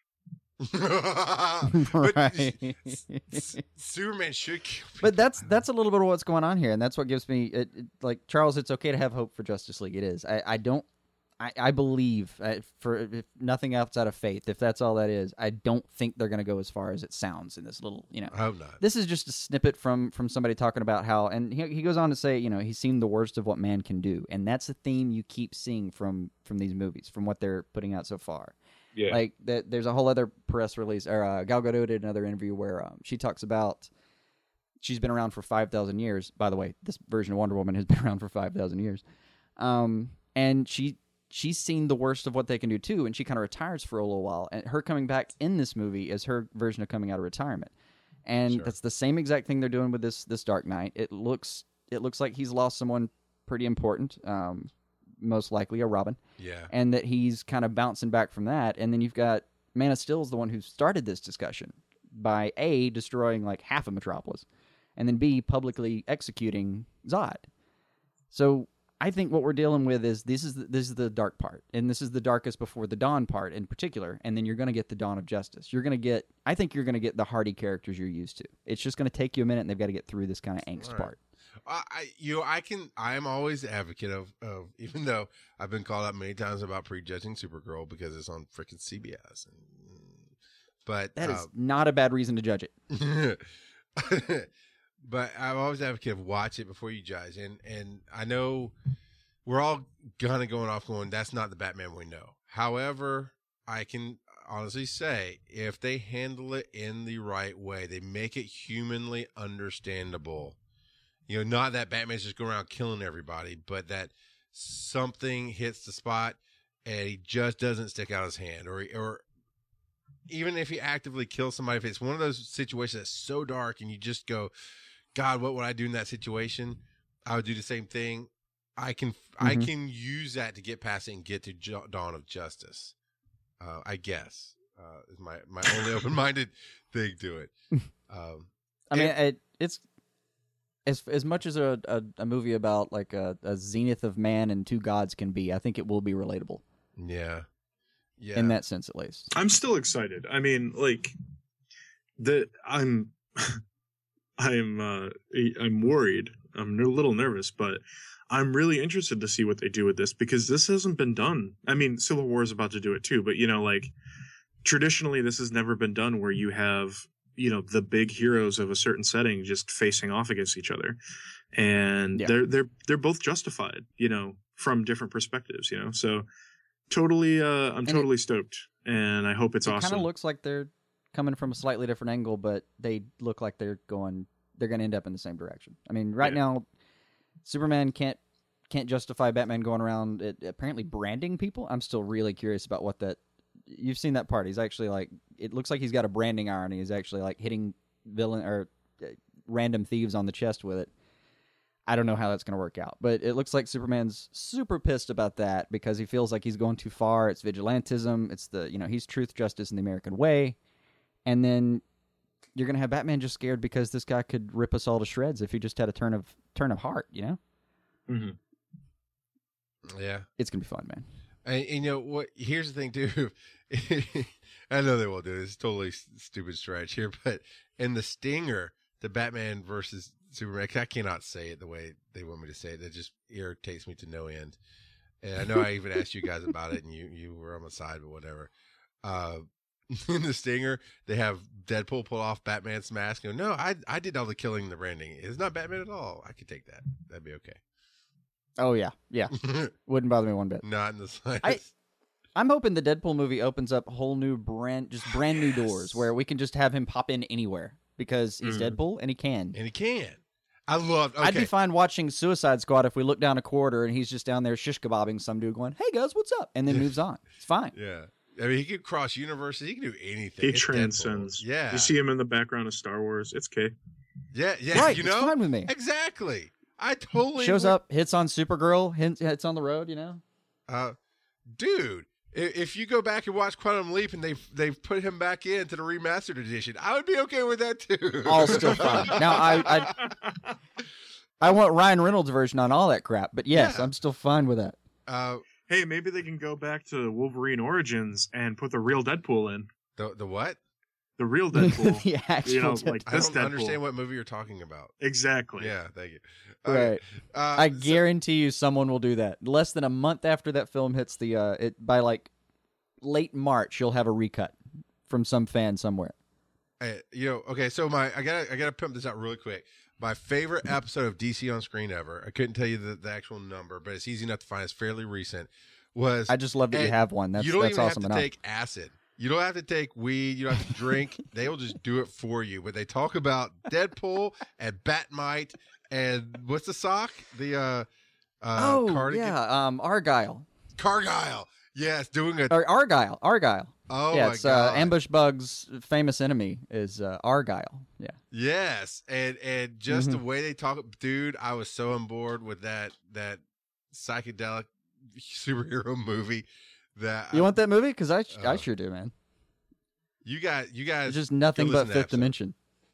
But right. Superman should kill people. But that's a little bit of what's going on here, and that's what gives me like, Charles. It's okay to have hope for Justice League. It is. I believe, for if nothing outside of faith, if that's all that is, I don't think they're going to go as far as it sounds in this little. I hope not. This is just a snippet from somebody talking about how, and he goes on to say, he's seen the worst of what man can do, and that's a theme you keep seeing from these movies, from what they're putting out so far. Yeah. Like there's a whole other press release, or Gal Gadot did another interview where she talks about she's been around for 5,000 years. By the way, this version of Wonder Woman has been around for 5,000 years, and she's seen the worst of what they can do too, and she kind of retires for a little while. And her coming back in this movie is her version of coming out of retirement, and that's the same exact thing they're doing with this Dark Knight. It looks like he's lost someone pretty important. Most likely a Robin. Yeah. And that he's kind of bouncing back from that. And then you've got Man of Steel is the one who started this discussion by A, destroying like half of Metropolis, and then B, publicly executing Zod. So I think what we're dealing with is this is the dark part, and this is the darkest before the dawn part in particular, and then you're going to get the dawn of justice. I think you're going to get the Hardy characters you're used to. It's just going to take you a minute, and they've got to get through this kind of angst part. I'm always the advocate of, even though I've been called out many times about prejudging Supergirl because it's on freaking CBS. But that is not a bad reason to judge it. But I'm always the advocate of watch it before you judge. And I know we're all kind of going, that's not the Batman we know. However, I can honestly say if they handle it in the right way, they make it humanly understandable. Not that Batman's just going around killing everybody, but that something hits the spot and he just doesn't stick out his hand, or even if he actively kills somebody, if it's one of those situations that's so dark and you just go, God, what would I do in that situation? I would do the same thing. I can use that to get past it and get to Dawn of Justice. I guess is my only open-minded thing to it. It's as much as a movie about like a zenith of man and two gods can be. I think it will be relatable. Yeah. In that sense, at least. I'm still excited. I mean, like I'm worried. I'm a little nervous, but I'm really interested to see what they do with this, because this hasn't been done. I mean, Civil War is about to do it too, but traditionally this has never been done where you have, the big heroes of a certain setting just facing off against each other. And they're both justified, from different perspectives, So totally, I'm totally stoked, and I hope it's awesome. It kind of looks like they're coming from a slightly different angle, but they look like they're going to end up in the same direction. I mean, right now, Superman can't justify Batman going around apparently branding people. I'm still really curious about what that. You've seen that part. He's actually it looks like he's got a branding iron. He's actually hitting villain or random thieves on the chest with it. I don't know how that's going to work out, but it looks like Superman's super pissed about that because he feels like he's going too far. It's vigilantism. It's he's truth, justice, and the American way. And then you're gonna have Batman just scared because this guy could rip us all to shreds if he just had a turn of heart. You know. Mm-hmm. Yeah, it's gonna be fun, man. And you know what? Here's the thing too. I know they won't do it. It's totally stupid stretch here, but in the Stinger, the Batman versus Superman, I cannot say it the way they want me to say it. It just irritates me to no end. And I know I even asked you guys about it, and you were on my side, but whatever. In the Stinger, they have Deadpool pull off Batman's mask. And go, no, I did all the killing and the rending. It's not Batman at all. I could take that. That'd be okay. Oh yeah, wouldn't bother me one bit. Not in the slightest. I'm hoping the Deadpool movie opens up whole new brand new doors where we can just have him pop in anywhere because he's Deadpool and he can. I love. Okay. I'd be fine watching Suicide Squad if we look down a corridor and he's just down there shish kebabbing some dude going, "Hey guys, what's up?" and then moves on. It's fine. Yeah. I mean, he could cross universes. He can do anything. He transcends. Deadpool. Yeah. You see him in the background of Star Wars. It's okay. Yeah. Right. You know, it's fine with me. Exactly. I totally shows up, hits on Supergirl, hits on the road. You know. Dude. If you go back and watch Quantum Leap and they've put him back into the remastered edition, I would be okay with that too. All still fine. Now I want Ryan Reynolds' version on all that crap, but yes, yeah. I'm still fine with that. Hey, maybe they can go back to Wolverine Origins and put the real Deadpool in. The what? The real Deadpool. The actual Deadpool. Like I don't Deadpool. Understand what movie you're talking about. Exactly. Yeah, thank you. Right. I guarantee you someone will do that. Less than a month after that film hits the by like late March, you'll have a recut from some fan somewhere. Okay, so I gotta pimp this out really quick. My favorite episode of DC on Screen ever, I couldn't tell you the actual number, but it's easy enough to find. It's fairly recent. I just love that you have one. That's you don't that's even awesome have to enough. take acid. You don't have to take weed. You don't have to drink. They will just do it for you. But they talk about Deadpool and Batmite and what's the sock? The cardigan? Yeah, Argyle. Cargyle. Yes, doing it. Or Argyle. Oh yeah, my it's, god! Ambush Bug's famous enemy is Argyle. Yeah. Yes, and just the way they talk, dude, I was so on board with that psychedelic superhero movie. That you want that movie? Because I sure do, man. You guys, it's just nothing but Fifth Dimension.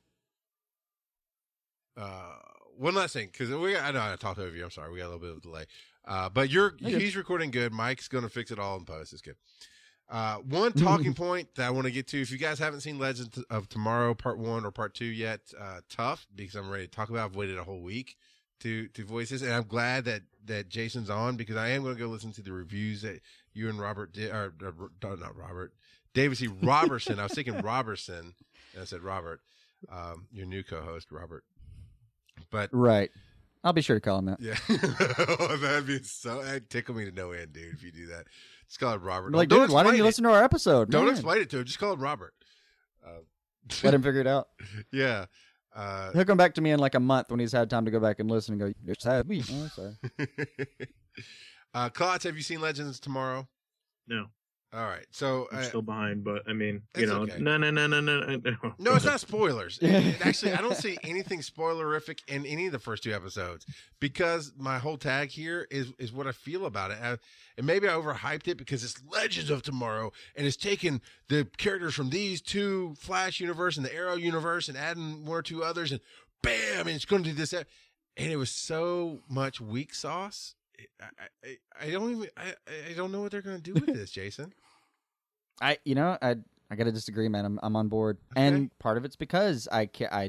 One last thing, because I know I talked over you. I'm sorry, we got a little bit of a delay. But he's recording good. Mike's gonna fix it all in post. It's good. One talking point that I want to get to, if you guys haven't seen Legends of Tomorrow Part 1 or Part 2 yet, tough, because I'm ready to talk about it. I've waited a whole week to voice this, and I'm glad that Jason's on, because I am going to go listen to the reviews that you and Robert did, or not Robert, David C. Robertson. I was thinking Robertson, and I said Robert, your new co-host, Robert. But right. I'll be sure to call him that. Yeah. That'd tickle me to no end, dude, if you do that. Just call him Robert. Like, dude, why didn't you listen to our episode? Don't explain it to him. Just call him Robert. Let him figure it out. Yeah. He'll come back to me in like a month when he's had time to go back and listen and go, "It's had me." Oh, sorry. Klotz, have you seen Legends Tomorrow? No. All right, so I'm still behind, but I mean, okay. No. No, it's not spoilers. Actually, I don't see anything spoilerific in any of the first two episodes, because my whole tag here is what I feel about it. And maybe I overhyped it because it's Legends of Tomorrow, and it's taking the characters from these two Flash universe and the Arrow universe and adding one or two others, and bam, and it's going to do this. And it was so much weak sauce. I don't know what they're going to do with this, Jason. I got to disagree, man. I'm on board, okay. And part of it's because I can't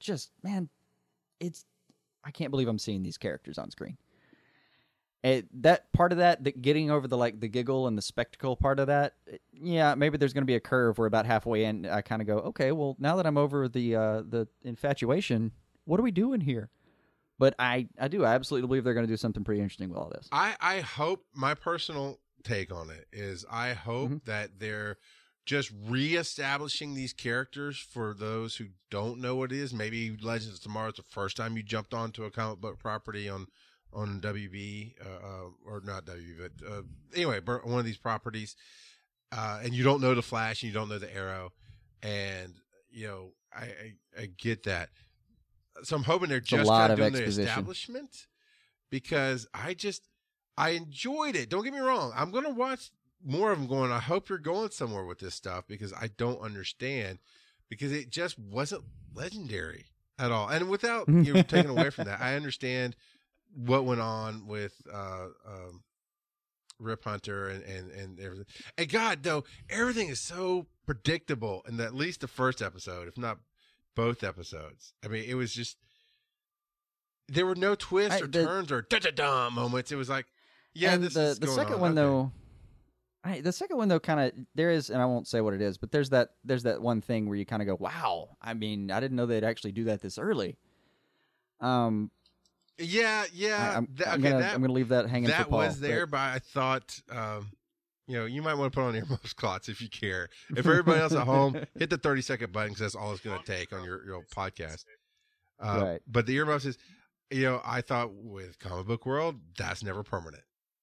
believe I'm seeing these characters on screen. That part of that getting over the giggle and the spectacle part of that, yeah, maybe there's going to be a curve where about halfway in I kind of go, okay, well now that I'm over the infatuation, what are we doing here? But I absolutely believe they're going to do something pretty interesting with all this. I hope, my personal take on it is, I hope that they're just reestablishing these characters for those who don't know what it is. Maybe Legends of Tomorrow is the first time you jumped onto a comic book property on WB, or not WB, but anyway, one of these properties, and you don't know the Flash and you don't know the Arrow, and I get that. So I'm hoping they're just kind of doing the establishment, because I enjoyed it. Don't get me wrong. I'm going to watch more of them going, I hope you're going somewhere with this stuff, because I don't understand. because it just wasn't legendary at all. And without you taking away from that, I understand what went on with Rip Hunter and everything. And God, though, everything is so predictable in at least the first episode, if not both episodes. I mean, it was just, there were no twists or turns or da-da-da moments. It was like, yeah, and this is the going second on. one Okay. though. The second one though, kind of there is, and I won't say what it is, but there's that one thing where you kind of go, wow. I mean, I didn't know they'd actually do that this early. Yeah. I'm gonna leave that hanging. That for Paul, was there, but I thought, you might want to put on earmuffs, Klotz, if you care. If everybody else at home, hit the 30-second button because that's all it's going to take on your podcast. Right. But the earmuffs is, I thought with Comic Book World, that's never permanent.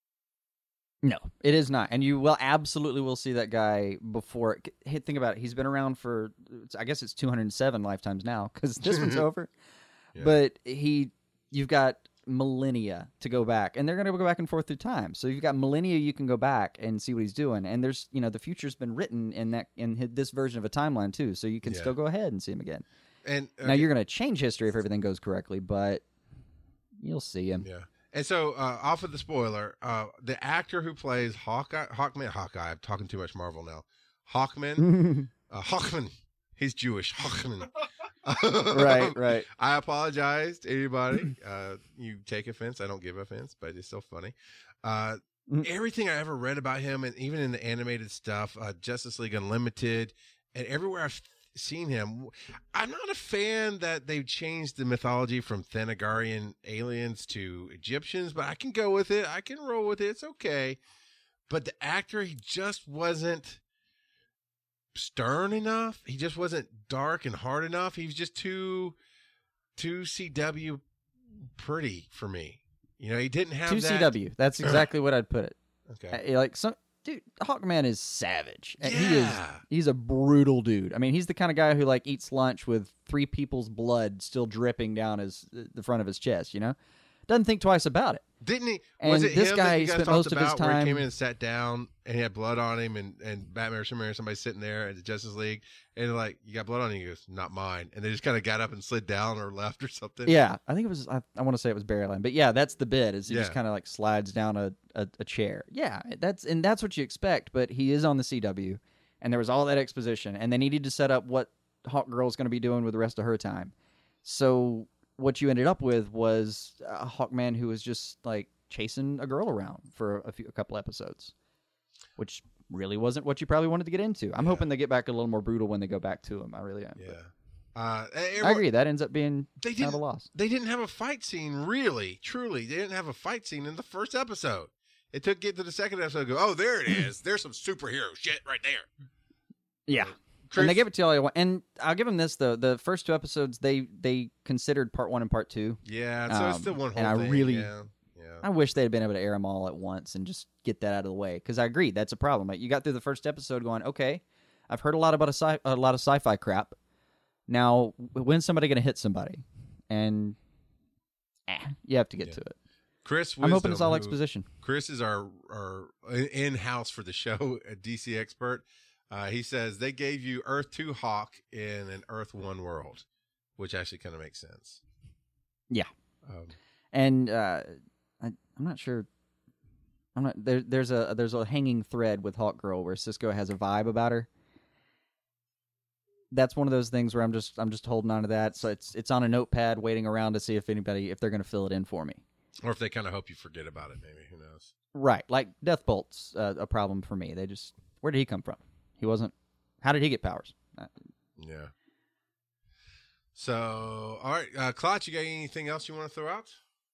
No, it is not. And you will absolutely will see that guy before. Hey, think about it. He's been around for, I guess it's 207 lifetimes now because this one's over. Yeah. But you've got millennia to go back, and they're going to go back and forth through time. So you've got millennia you can go back and see what he's doing. And there's, the future's been written in this version of a timeline too. So you can still go ahead and see him again. And now you're going to change history if everything goes correctly, but you'll see him. Yeah. And so, off of the spoiler, the actor who plays Hawkeye, I'm talking too much Marvel now. Hawkman, he's Jewish, Hawkman. Right. I apologize to anybody. You take offense. I don't give offense, but it's still funny. Everything I ever read about him, and even in the animated stuff, Justice League Unlimited, and everywhere I've seen him, I'm not a fan that they've changed the mythology from Thanagarian aliens to Egyptians, but I can go with it. I can roll with it. It's okay. But the actor, he just wasn't stern enough. He just wasn't dark and hard enough. He was just too CW pretty for me. He didn't have Too that. CW. That's exactly what I'd put it. Okay. Dude, Hawkman is savage. And Yeah. He's a brutal dude. I mean, he's the kind of guy who eats lunch with 3 people's blood still dripping down the front of his chest, Doesn't think twice about it. Didn't he? And Was it this him guy that you guys spent talked most of his about where he time- came in and sat down and he had blood on him and Batman or Superman or somebody sitting there at the Justice League and they're like, you got blood on you? He goes, not mine. And they just kind of got up and slid down or left or something. Yeah, I think it was, I want to say it was Barryline. But yeah, that's the bit, is he just Yeah. kind of slides down a chair. Yeah, that's what you expect, but he is on the CW, and there was all that exposition, and they needed to set up what Hawkgirl's going to be doing with the rest of her time. So what you ended up with was a Hawkman who was just chasing a girl around for a couple episodes, which really wasn't what you probably wanted to get into. I'm hoping they get back a little more brutal when they go back to him. I really am. Yeah. I agree. That ends up being kind of a loss. They didn't have a fight scene, really, truly. They didn't have a fight scene in the first episode. It took get to the second episode and go, oh, there it is. There's some superhero shit right there. Yeah. Chris- And they gave it to you all you want. And I'll give them this, though. The first 2 episodes, they considered part 1 and part 2. Yeah, so it's still one whole and I thing. really- yeah. I wish they had been able to air them all at once and just get that out of the way. Because I agree, that's a problem. You got through the first episode going, okay, I've heard a lot about a lot of sci-fi crap. Now, when's somebody going to hit somebody? And you have to get to it. Chris I'm hoping it's Wisdom, all who- exposition. Chris is our in-house for the show, a DC expert. He says they gave you Earth 2 Hawk in an Earth 1 world, which actually kind of makes sense. Yeah. Um, And I'm not sure. I'm not there. There's a hanging thread with Hawkgirl where Cisco has a vibe about her. That's one of those things where I'm just holding on to that. So it's on a notepad, waiting around to see if they're going to fill it in for me. or if they kind of hope you forget about it, maybe. Who knows? Right, like Deathbolt's a problem for me. They just, where did he come from? He wasn't. How did he get powers? Yeah. So, all right, Klotz, you got anything else you want to throw out?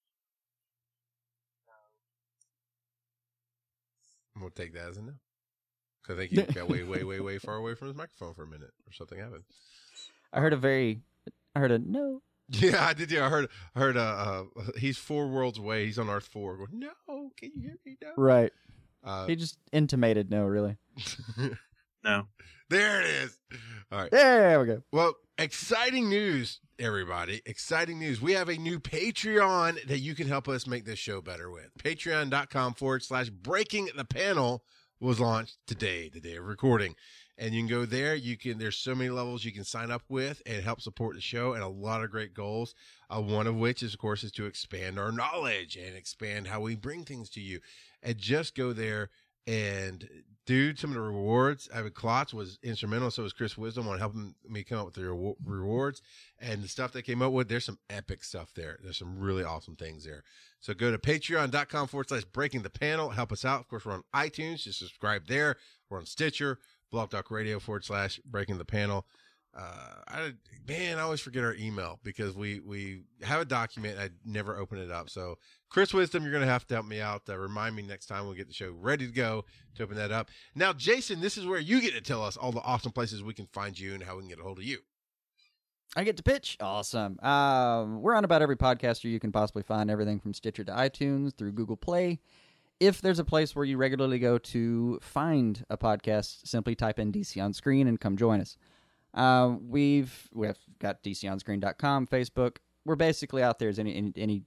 I'm gonna take that as a no. Because I think he got way far away from his microphone for a minute, or something happened. I heard a no. Yeah, I did. Yeah, I heard. He's 4 worlds away. He's on Earth 4. Going, no, can you hear me? No. Right. Uh, He just intimated no, really. No. there it is. All right. There we go. Well, exciting news, everybody. Exciting news. We have a new Patreon that you can help us make this show better with. Patreon.com/Breaking the Panel. was launched today, the day of recording. And you can go there. There's so many levels you can sign up with and help support the show, and a lot of great goals. One of which is, of course, is to expand our knowledge and expand how we bring things to you. And just go there and do some of the rewards. I mean, Klotz was instrumental. So was Chris Wisdom on helping me come up with the rewards and the stuff they came up with. There's some epic stuff there. There's some really awesome things there. So go to patreon.com/breaking the panel. Help us out. Of course, we're on iTunes. Just subscribe there. We're on Stitcher. Blog Talk Radio /breaking the panel. I always forget our email because we have a document. I never open it up. So Chris Wisdom, you're going to help me out. Remind me next time we get the show ready to go to open that up. Now, Jason, this is where you get to tell us all the awesome places we can find you and how we can get a hold of you. I get to pitch. Awesome. We're on about every podcaster you can possibly find, everything from Stitcher to iTunes through Google Play. If there's a place where you regularly go to find a podcast, simply type in DC on Screen and come join us. We've got DCOnScreen.com, Facebook. We're basically out there as any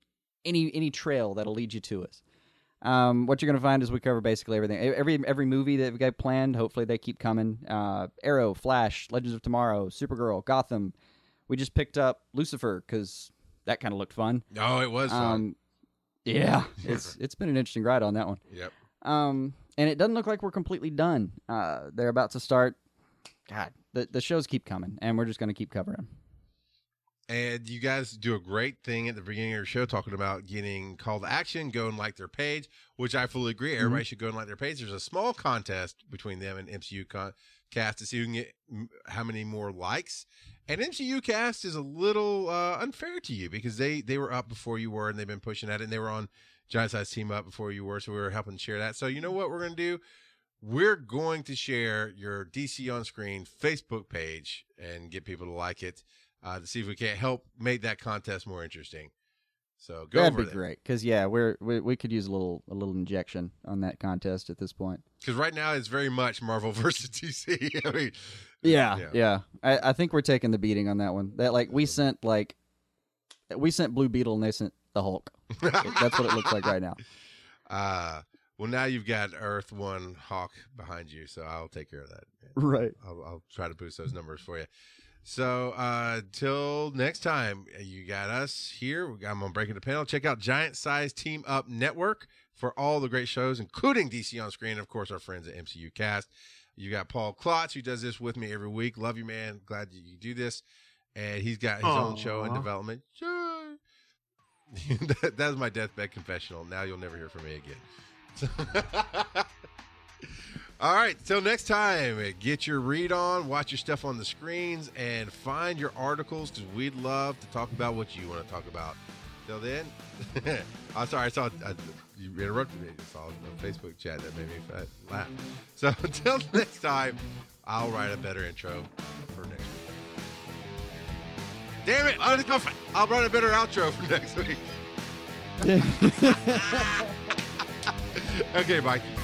trail that'll lead you to us. What you're going to find is we cover basically everything. Every movie that we've got planned, hopefully they keep coming. Arrow, Flash, Legends of Tomorrow, Supergirl, Gotham. We just picked up Lucifer because that kind of looked fun. Oh, it was fun. Yeah, it's been an interesting ride on that one. Yep. And it doesn't look like we're completely done. They're about to start. God, the shows keep coming, and we're just going to keep covering them. And you guys do a great thing at the beginning of your show talking about getting call to action, go and like their page, which I fully agree. Everybody should go and like their page. There's a small contest between them and MCU Cast to see who can get how many more likes. And MCU Cast is a little unfair to you because they were up before you were, and they've been pushing at it, and they were on Giant Size Team Up before you were, so we were helping share that. So you know what we're going to do? We're going to share your DC on Screen Facebook page and get people to like it to see if we can't help make that contest more interesting. So go That'd over be there. great because we could use a little injection on that contest at this point. Because right now it's very much Marvel versus DC. I mean, yeah. I think we're taking the beating on that one. That we sent Blue Beetle and they sent the Hulk. That's what it looks like right now. Well, now you've got Earth One Hawk behind you, so I'll take care of that. Right. I'll try to boost those numbers for you. So till next time, you got us here. I'm on Breaking the Panel. Check out Giant Size Team Up Network for all the great shows, including DC on Screen, and of course our friends at MCU Cast. You got Paul Klotz, who does this with me every week. Love you, man. Glad that you do this. And he's got his own show in development. That was my deathbed confessional. Now you'll never hear from me again. All right, till next time, get your read on, watch your stuff on the screens, and find your articles because we'd love to talk about what you want to talk about. Till then, I'm sorry, I saw you interrupted me. I saw a Facebook chat that made me laugh. So until next time, I'll write a better intro for next week. Damn it! I'll write a better outro for next week. Okay, Mike.